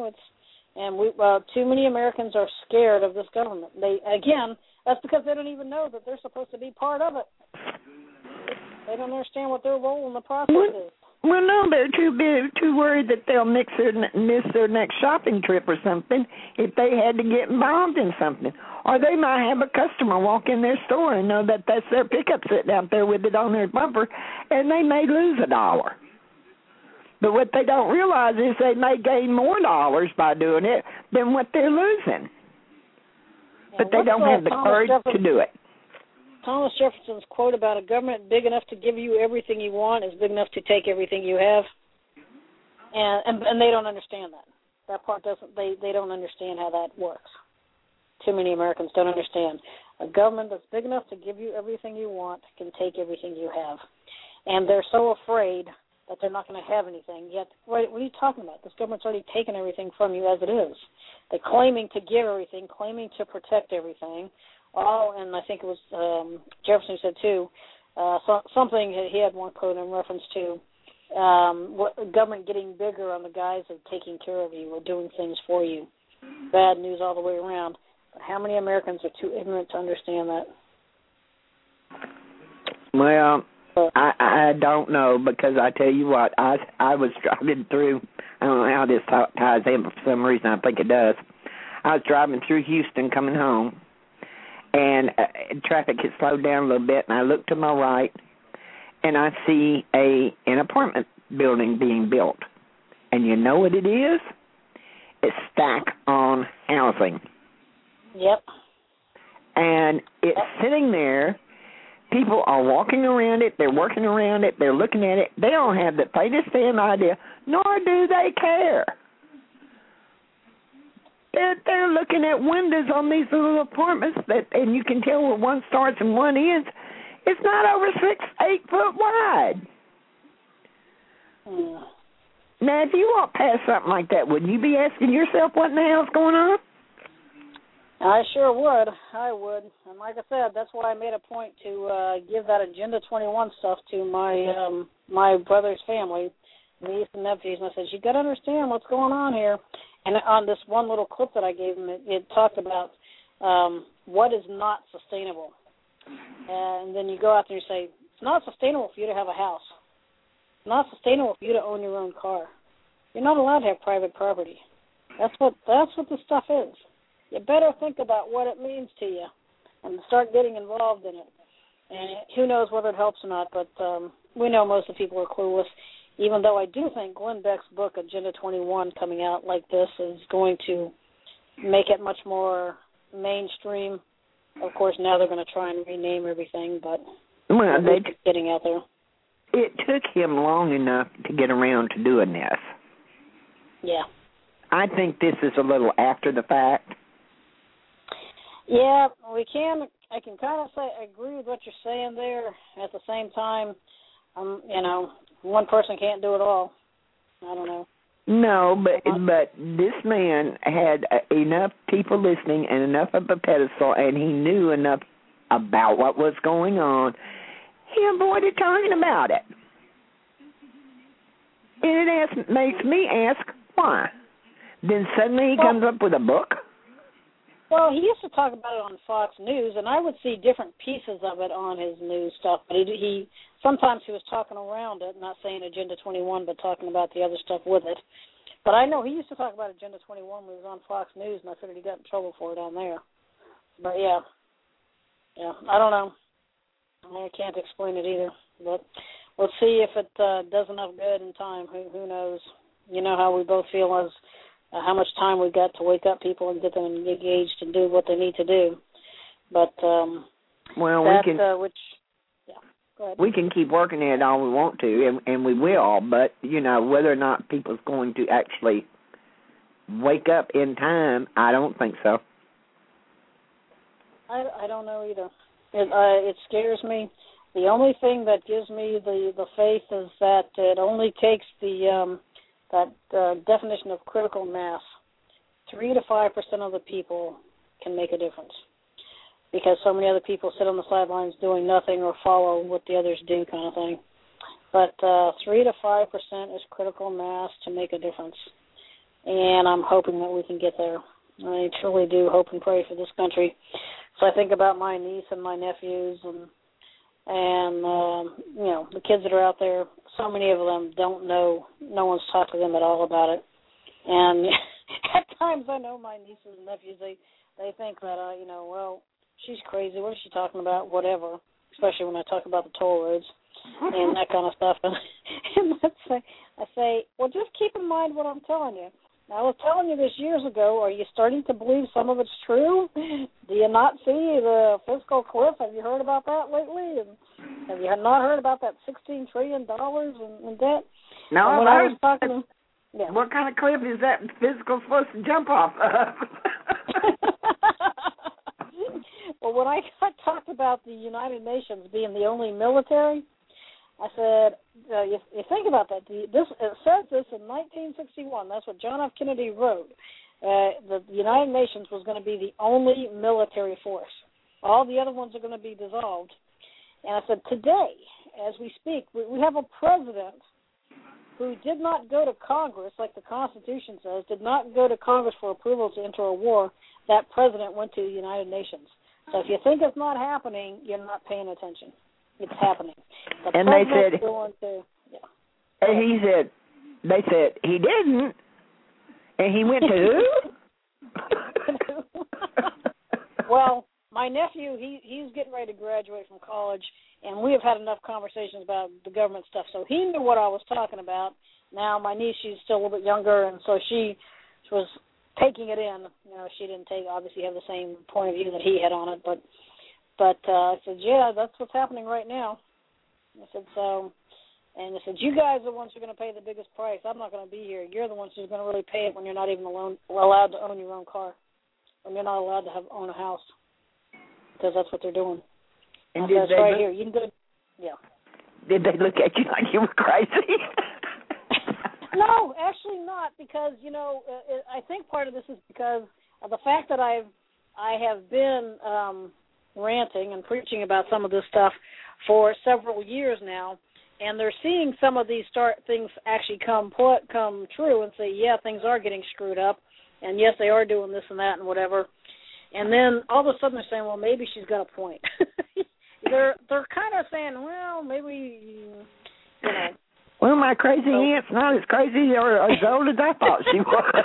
Too many Americans are scared of this government. That's because they don't even know that they're supposed to be part of it. They don't understand what their role in the process is. Well, no, they're too worried that they'll miss their next shopping trip or something if they had to get involved in something. Or they might have a customer walk in their store and know that that's their pickup sitting out there with it on their bumper, and they may lose $1. But what they don't realize is they may gain more dollars by doing it than what they're losing. But they don't have the courage to do it. Thomas Jefferson's quote about a government big enough to give you everything you want is big enough to take everything you have. And they don't understand that. That part doesn't, they don't understand how that works. Too many Americans don't understand. A government that's big enough to give you everything you want can take everything you have. And they're so afraid that they're not going to have anything. Yet, what are you talking about? This government's already taken everything from you as it is. They're claiming to give everything, claiming to protect everything. And I think it was Jefferson said, too, something, he had one quote in reference to government getting bigger on the guise of taking care of you or doing things for you. Bad news all the way around. But how many Americans are too ignorant to understand that? Well, I don't know, because I tell you what, I was driving through, I don't know how this ties in, but for some reason I think it does. I was driving through Houston coming home, and traffic had slowed down a little bit, and I look to my right, and I see an apartment building being built. And you know what it is? It's stack on housing. Yep. And it's sitting there. People are walking around it. They're working around it. They're looking at it. They don't have the faintest damn idea, nor do they care. They're looking at windows on these little apartments, and you can tell where one starts and one ends. It's not over 6-8 foot wide. Now, if you walk past something like that, wouldn't you be asking yourself what in the hell's going on? I sure would. I would. And like I said, that's why I made a point to give that Agenda 21 stuff to my brother's family, niece and nephews. And I said, you got to understand what's going on here. And on this one little clip that I gave them, it talked about what is not sustainable. And then you go out there and you say, it's not sustainable for you to have a house. It's not sustainable for you to own your own car. You're not allowed to have private property. That's what this stuff is. You better think about what it means to you and start getting involved in it. And who knows whether it helps or not, but we know most of the people are clueless, even though I do think Glenn Beck's book, Agenda 21, coming out like this is going to make it much more mainstream. Of course, now they're going to try and rename everything, but it's getting out there. It took him long enough to get around to doing this. Yeah. I think this is a little after the fact. Yeah, I can kind of say I agree with what you're saying there. At the same time, one person can't do it all. I don't know. No, but this man had enough people listening and enough of a pedestal, and he knew enough about what was going on he avoided talking about it. And it makes me ask why. Then suddenly he comes up with a book? Well, he used to talk about it on Fox News, and I would see different pieces of it on his news stuff. But he sometimes he was talking around it, not saying Agenda 21, but talking about the other stuff with it. But I know he used to talk about Agenda 21 when he was on Fox News, and I figured he got in trouble for it on there. But, yeah, I don't know. I can't explain it either. But we'll see if it does enough good in time. Who knows? You know how we both feel as how much time we've got to wake up people and get them engaged and do what they need to do. But well, that, we can go ahead. We can keep working at it all we want to, and we will. But whether or not people's going to actually wake up in time, I don't think so. I don't know either. It scares me. The only thing that gives me the faith is that it only takes that definition of critical mass. 3 to 5% of the people can make a difference, because so many other people sit on the sidelines doing nothing or follow what the others do, kind of thing. But 3 to 5% is critical mass to make a difference, and I'm hoping that we can get there. I truly do hope and pray for this country. So I think about my niece and my nephews and the kids that are out there. So many of them don't know. No one's talked to them at all about it. And at times I know my nieces and nephews, they think that, well, she's crazy. What is she talking about? Whatever. Especially when I talk about the toll roads and that kind of stuff. And I say, well, just keep in mind what I'm telling you. Now, I was telling you this years ago. Are you starting to believe some of it's true? Do you not see the fiscal cliff? Have you heard about that lately? And have you not heard about that $16 trillion in debt? No, I've heard. Was talking, yeah. What kind of cliff is that fiscal supposed to jump off of? Well, when I talked about the United Nations being the only military, I said, you think about that. It says this in 1961. That's what John F. Kennedy wrote. The United Nations was going to be the only military force. All the other ones are going to be dissolved. And I said, today, as we speak, we have a president who did not go to Congress, like the Constitution says, did not go to Congress for approval to enter a war. That president went to the United Nations. So if you think it's not happening, you're not paying attention. It's happening. And they said, and they said he didn't, and he went to who? Well, my nephew, he's getting ready to graduate from college, and we have had enough conversations about the government stuff, so he knew what I was talking about. Now, my niece, she's still a little bit younger, and so she was taking it in. She didn't obviously have the same point of view that he had on it, but I said, yeah, that's what's happening right now. I said, and I said, you guys are the ones who are going to pay the biggest price. I'm not going to be here. You're the ones who's going to really pay it when you're not even allowed to own your own car, when you're not allowed to own a house, because that's what they're doing. And that's right here. You can go, yeah. Did they look at you like you were crazy? No, actually not, because, I think part of this is because of the fact that I have been ranting and preaching about some of this stuff for several years now, and they're seeing some of these things actually come true and say, yeah, things are getting screwed up, and yes, they are doing this and that and whatever. And then all of a sudden they're saying, well, maybe she's got a point. They're kind of saying, well, maybe, Well, my crazy aunt's not as crazy or as old as I thought she was.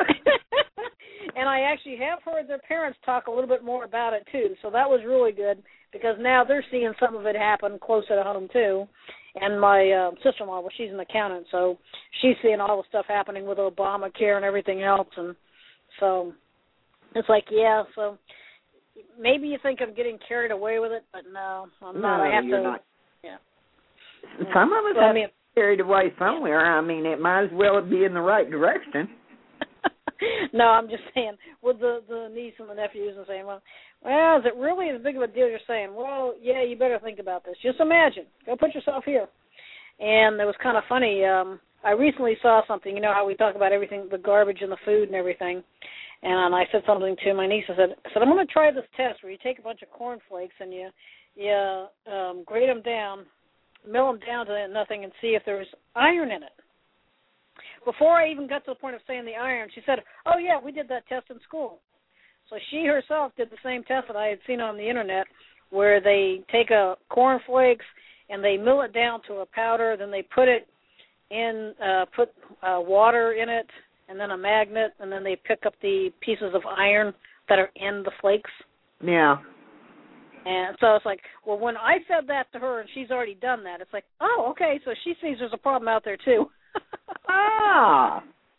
And I actually have heard their parents talk a little bit more about it, too. So that was really good, because now they're seeing some of it happen closer to home, too. And my sister-in-law, well, she's an accountant, so she's seeing all the stuff happening with Obamacare and everything else. And so it's like, yeah, so maybe you think I'm getting carried away with it, but no, I'm not. I have you're to. Not. Yeah. Some of us have carried away somewhere. I mean, it might as well be in the right direction. No, I'm just saying, with the niece and the nephews and saying, well, is it really as big of a deal? You're saying, well, yeah, you better think about this. Just imagine. Go put yourself here. And it was kind of funny. I recently saw something, how we talk about everything, the garbage and the food and everything. And I said something to my niece. I said, I'm going to try this test where you take a bunch of cornflakes and you grate them down, mill them down to nothing, and see if there's iron in it. Before I even got to the point of saying the iron, she said, "Oh yeah, we did that test in school." So she herself did the same test that I had seen on the internet, where they take a cornflakes and they mill it down to a powder, then they put it in, put water in it, and then a magnet, and then they pick up the pieces of iron that are in the flakes. Yeah. And so it's like, well, when I said that to her and she's already done that, it's like, oh, okay, so she sees there's a problem out there too. Ah.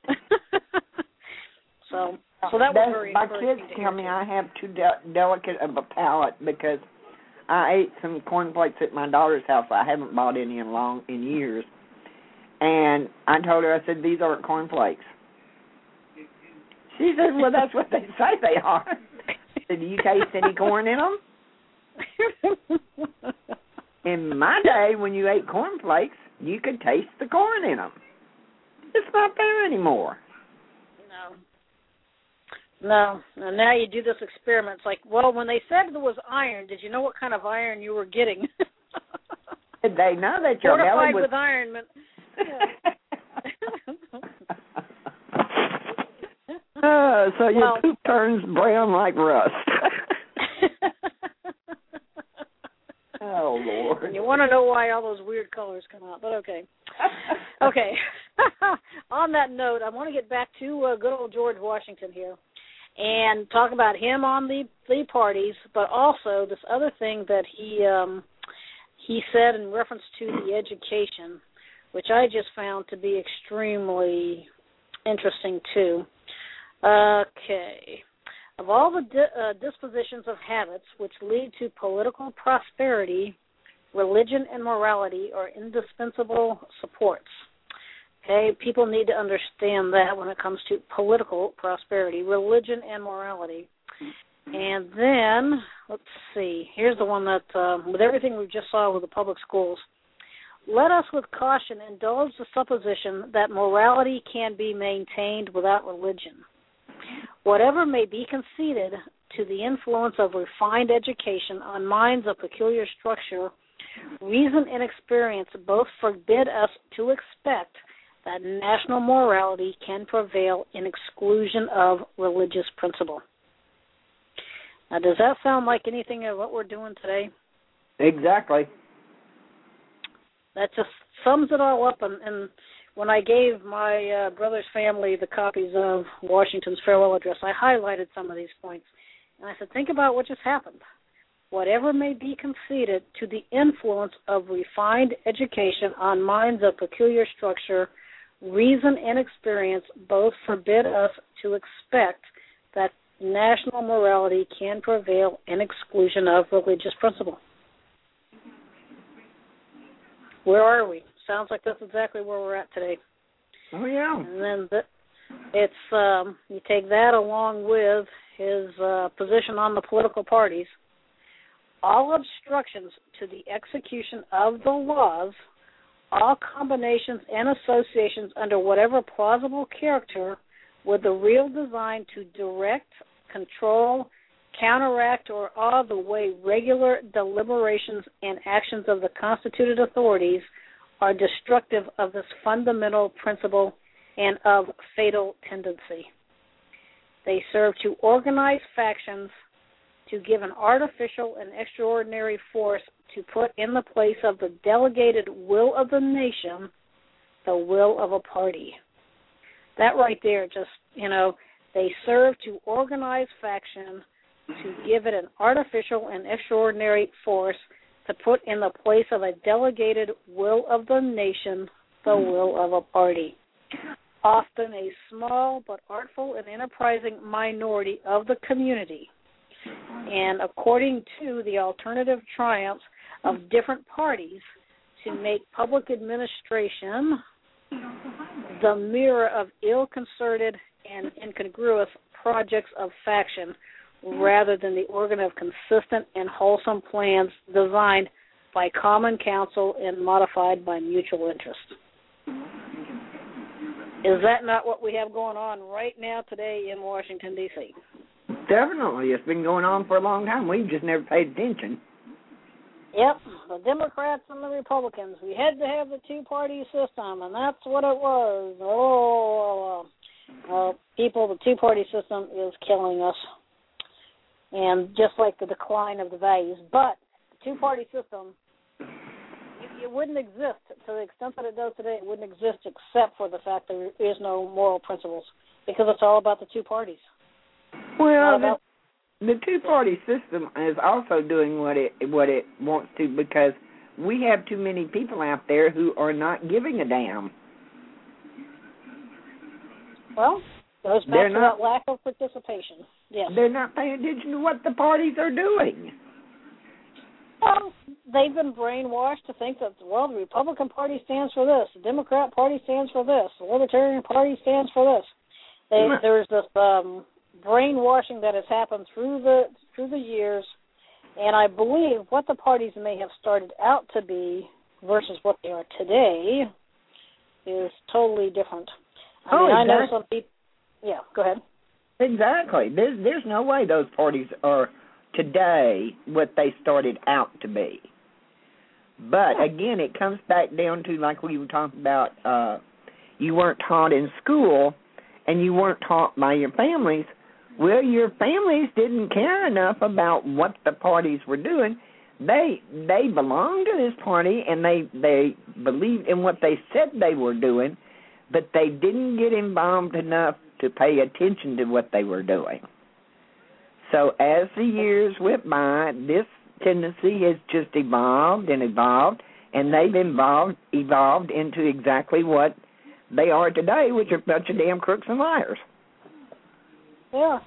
So that was very my encouraging kids to tell hear, me too. I have too delicate of a palate because I ate some cornflakes at my daughter's house. I haven't bought any in years. And I told her, I said, these aren't cornflakes. She said, well, that's what they say they are. I said, do you taste any corn in them? In my day, when you ate cornflakes, you could taste the corn in them. It's not there anymore. No. And now you do this experiment. It's like, well, when they said there was iron, did you know what kind of iron you were getting? Did they know that your belly fortified was... with iron. Yeah. So your poop turns brown like rust. Oh, Lord. And you want to know why all those weird colors come out, but okay. Okay. On that note, I want to get back to good old George Washington here and talk about him on the parties, but also this other thing that he said in reference to the education, which I just found to be extremely interesting, too. Okay. Of all the dispositions of habits which lead to political prosperity, religion and morality are indispensable supports. Okay, people need to understand that when it comes to political prosperity, religion and morality. And then, let's see, here's the one that, with everything we just saw with the public schools, let us with caution indulge the supposition that morality can be maintained without religion. Whatever may be conceded to the influence of refined education on minds of peculiar structure, reason and experience both forbid us to expect that national morality can prevail in exclusion of religious principle. Now, does that sound like anything of what we're doing today? Exactly. That just sums it all up, and when I gave my brother's family the copies of Washington's farewell address, I highlighted some of these points. And I said, think about what just happened. Whatever may be conceded to the influence of refined education on minds of peculiar structure, reason and experience both forbid us to expect that national morality can prevail in exclusion of religious principle. Where are we? Sounds like that's exactly where we're at today. Oh, yeah. And then it's you take that along with his position on the political parties. All obstructions to the execution of the laws, all combinations and associations under whatever plausible character with the real design to direct, control, counteract, or awe the way regular deliberations and actions of the constituted authorities are destructive of this fundamental principle and of fatal tendency. They serve to organize factions, to give an artificial and extraordinary force to put in the place of the delegated will of the nation, the will of a party. That right there just, they serve to organize faction, to give it an artificial and extraordinary force to put in the place of a delegated will of the nation, the will of a party. Often a small but artful and enterprising minority of the community. And according to the alternative triumphs of different parties, to make public administration the mirror of ill-concerted and incongruous projects of faction, rather than the organ of consistent and wholesome plans designed by common counsel and modified by mutual interest. Is that not what we have going on right now today in Washington, D.C.? Definitely. It's been going on for a long time. We've just never paid attention. Yep, the Democrats and the Republicans. We had to have the two-party system, and that's what it was. People, the two-party system is killing us, and just like the decline of the values. But the two-party system, it wouldn't exist to the extent that it does today. It wouldn't exist except for the fact that there is no moral principles, because it's all about the two parties. Well, the two-party system is also doing what it wants to, because we have too many people out there who are not giving a damn. Well, it goes back to that lack of participation. Yes. They're not paying attention to what the parties are doing. Well, they've been brainwashed to think that, well, the Republican Party stands for this, the Democrat Party stands for this, the Libertarian Party stands for this. There's this brainwashing that has happened through the years, and I believe what the parties may have started out to be versus what they are today is totally different. I know some people. Yeah, go ahead. Exactly. There's no way those parties are today what they started out to be. But again, it comes back down to, like we were talking about, you weren't taught in school and you weren't taught by your families. Well, your families didn't care enough about what the parties were doing. They belonged to this party and they believed in what they said they were doing, but they didn't get involved enough to pay attention to what they were doing. So as the years went by, this tendency has just evolved, and they've evolved into exactly what they are today, which are a bunch of damn crooks and liars. Yeah.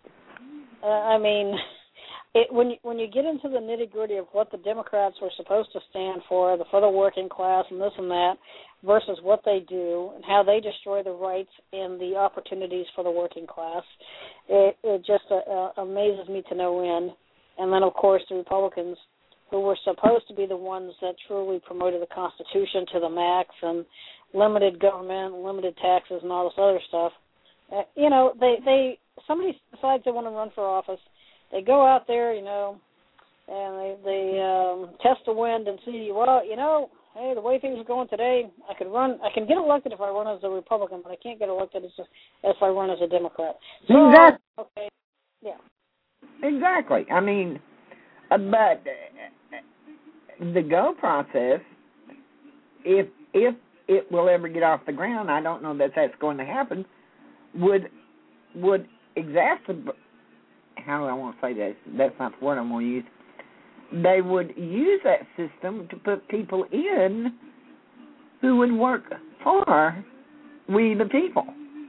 When you get into the nitty-gritty of what the Democrats were supposed to stand for the working class and this and that, versus what they do and how they destroy the rights and the opportunities for the working class, it just amazes me to no end. And then, of course, the Republicans, who were supposed to be the ones that truly promoted the Constitution to the max and limited government, limited taxes, and all this other stuff. Somebody decides they want to run for office. They go out there, and they test the wind and see, hey, the way things are going today, I can get elected if I run as a Republican, but I can't get elected if I run as a Democrat. So, exactly. Okay. Yeah. Exactly. But the go process, if it will ever get off the ground, I don't know that that's going to happen, would exacerbate, how do I want to say this? That's not the word I'm going to use. They would use that system to put people in who would work for we the people.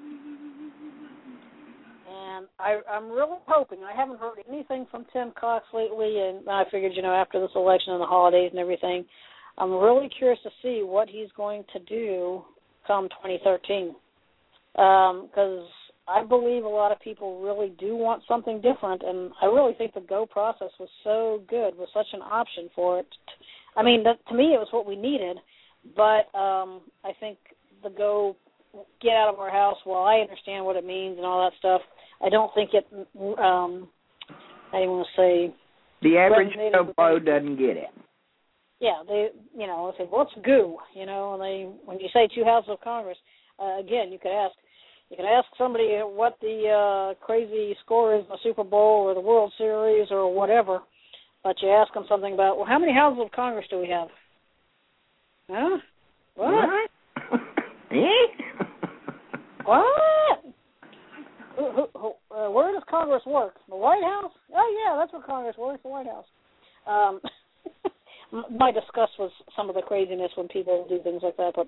And I'm really hoping, I haven't heard anything from Tim Cox lately, and I figured, after this election and the holidays and everything, I'm really curious to see what he's going to do come 2013. Because I believe a lot of people really do want something different, and I really think the GO process was so good, was such an option for it. To me, it was what we needed, but I think the GO, get out of our house, while I understand what it means and all that stuff, I don't think it, how do you want to say? The average Joe doesn't get it. Yeah, they say, what's GO? And when you say two houses of Congress, again, you could ask somebody what the crazy score is in the Super Bowl or the World Series or whatever, but you ask them something about, well, how many houses of Congress do we have? Huh? What? What? Where does Congress work? The White House? Oh, yeah, that's where Congress works, the White House. My disgust was some of the craziness when people do things like that, but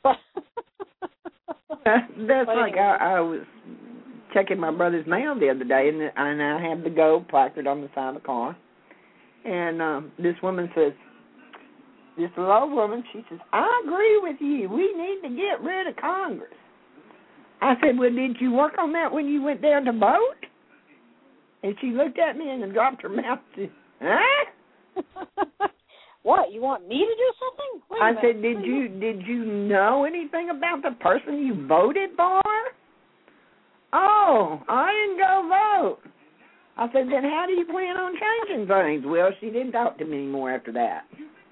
that's but like anyway. I was checking my brother's mail the other day, and I had the GO placard on the side of the car, and this woman says, this little woman, she says, I agree with you. We need to get rid of Congress. I said, well, did you work on that when you went down to vote? And she looked at me and then dropped her mouth and said, huh? What, you want me to do something? I said, did you know anything about the person you voted for? Oh, I didn't go vote. I said, then how do you plan on changing things? Well, she didn't talk to me anymore after that.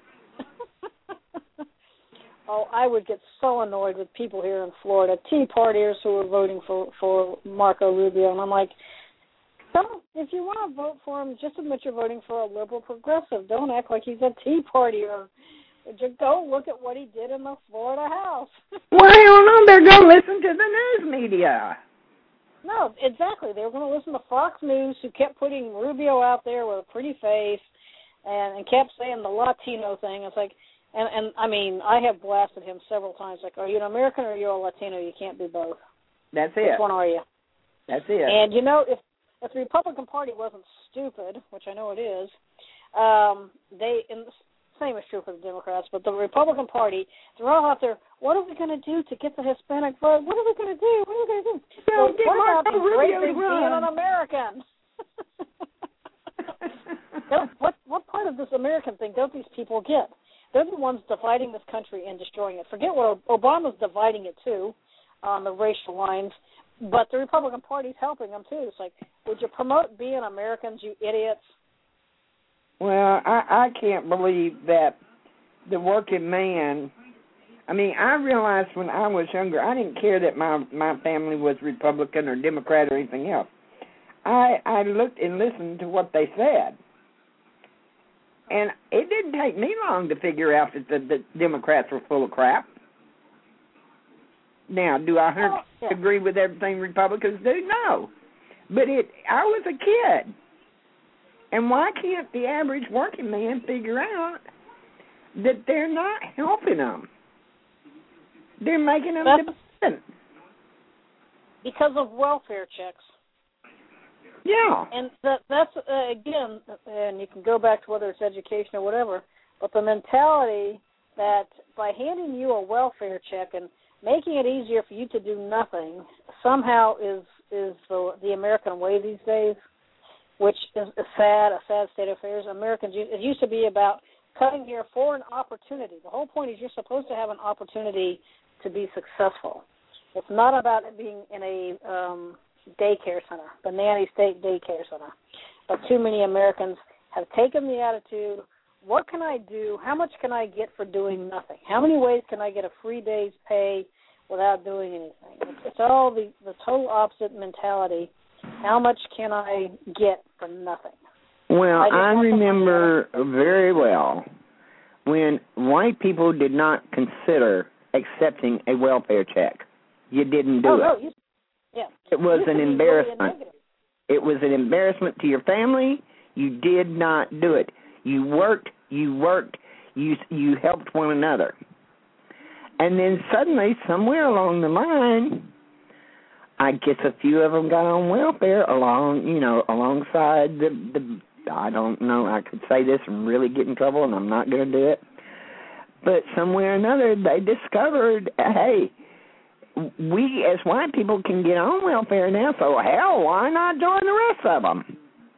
Oh, I would get so annoyed with people here in Florida, Tea Partiers who were voting for Marco Rubio, and I'm like, if you want to vote for him, just admit you're voting for a liberal progressive. Don't act like he's a Tea Partier. Just go look at what he did in the Florida House. Well, hell no, they're going to listen to the news media. No, exactly. They were going to listen to Fox News, who kept putting Rubio out there with a pretty face and kept saying the Latino thing. It's like, and I mean, I have blasted him several times. Like, are you an American or are you a Latino? You can't be both. That's it. Which one are you? That's it. And, you know, if the Republican Party wasn't stupid, which I know it is, and the same is true for the Democrats, but the Republican Party, they're all out there, what are we going to do to get the Hispanic vote? What are we going to do? What are we going to do? Well, what about Marco these great Rubio things being an American? What part of this American thing don't these people get? They're the ones dividing this country and destroying it. Forget what Obama's dividing it too, on the racial lines, but the Republican Party's helping them too. It's like, would you promote being Americans, you idiots? Well, I can't believe that the working man, I mean, I realized when I was younger, I didn't care that my family was Republican or Democrat or anything else. I looked and listened to what they said. And it didn't take me long to figure out that the Democrats were full of crap. Now, do I agree with everything Republicans do? No. But I was a kid. And why can't the average working man figure out that they're not helping them? They're making them dependent. Because of welfare checks. Yeah. And that's again, and you can go back to whether it's education or whatever, but the mentality that by handing you a welfare check and making it easier for you to do nothing somehow is the American way these days, which is a sad state of affairs. Americans, it used to be about coming here for an opportunity. The whole point is you're supposed to have an opportunity to be successful. It's not about it being in a daycare center, the nanny state daycare center. But too many Americans have taken the attitude, what can I do? How much can I get for doing nothing? How many ways can I get a free day's pay without doing anything? It's all the total opposite mentality. How much can I get for nothing? Well, I remember very well when white people did not consider accepting a welfare check. You didn't do it. Yeah. It was an embarrassment. It was an embarrassment to your family. You did not do it. You worked, you helped one another. And then suddenly, somewhere along the line, I guess a few of them got on welfare alongside the I don't know, I could say this and really get in trouble, and I'm not going to do it. But somewhere or another, they discovered, hey, we as white people can get on welfare now, so hell, why not join the rest of them?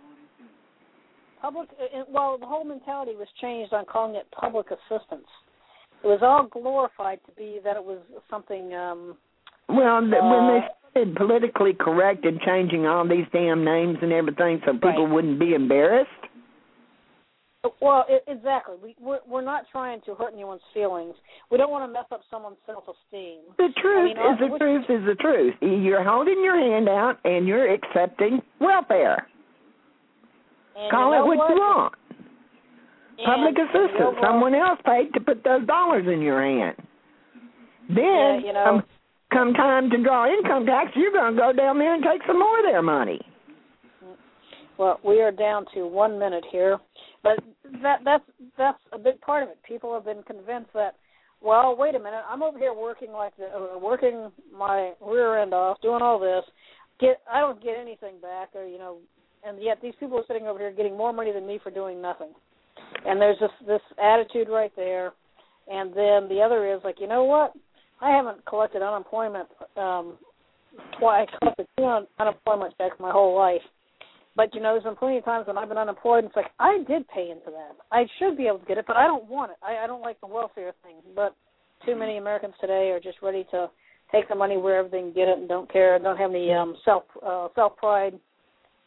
The whole mentality was changed on calling it public assistance. It was all glorified to be that it was something. When they started politically correct and changing all these damn names and everything so people wouldn't be embarrassed. Well, exactly. We're not trying to hurt anyone's feelings. We don't want to mess up someone's self-esteem. The truth is the truth. You're holding your hand out and you're accepting welfare. And call it what you want. Public assistance. Someone else paid to put those dollars in your hand. Then, come time to draw income tax, you're going to go down there and take some more of their money. Well, we are down to 1 minute here, but that's a big part of it. People have been convinced that, well, wait a minute, I'm over here working my rear end off, doing all this. I don't get anything back, and yet these people are sitting over here getting more money than me for doing nothing. And there's this attitude right there. And then the other is like, you know what? I haven't collected unemployment twice. I collected 2 unemployment checks my whole life. But, there's been plenty of times when I've been unemployed, and it's like, I did pay into that. I should be able to get it, but I don't want it. I don't like the welfare thing. But too many Americans today are just ready to take the money wherever they can get it and don't care, don't have any self-pride.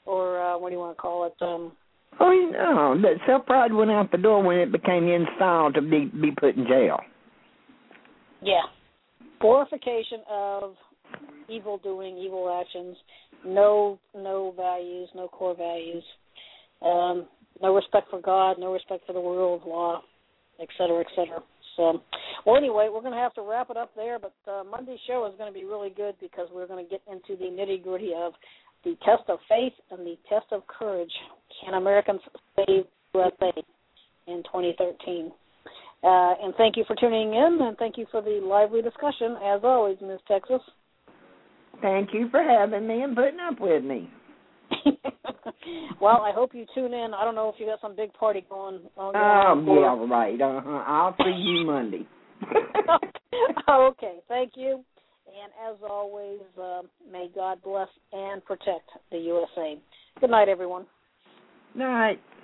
or what do you want to call it? Oh, you know, that self-pride went out the door when it became in style to be put in jail. Yeah. Glorification of evil doing, evil actions, no values, no core values, no respect for God, no respect for the rule of law, et cetera, et cetera. So, well, anyway, we're going to have to wrap it up there, but Monday's show is going to be really good because we're going to get into the nitty-gritty of the test of faith and the test of courage. Can Americans save USA in 2013? And thank you for tuning in, and thank you for the lively discussion, as always, Ms. Texas. Thank you for having me and putting up with me. Well, I hope you tune in. I don't know if you got some big party going on. Yeah, right. I'll see you Monday. Okay, thank you. And as always, may God bless and protect the USA. Good night, everyone. Night.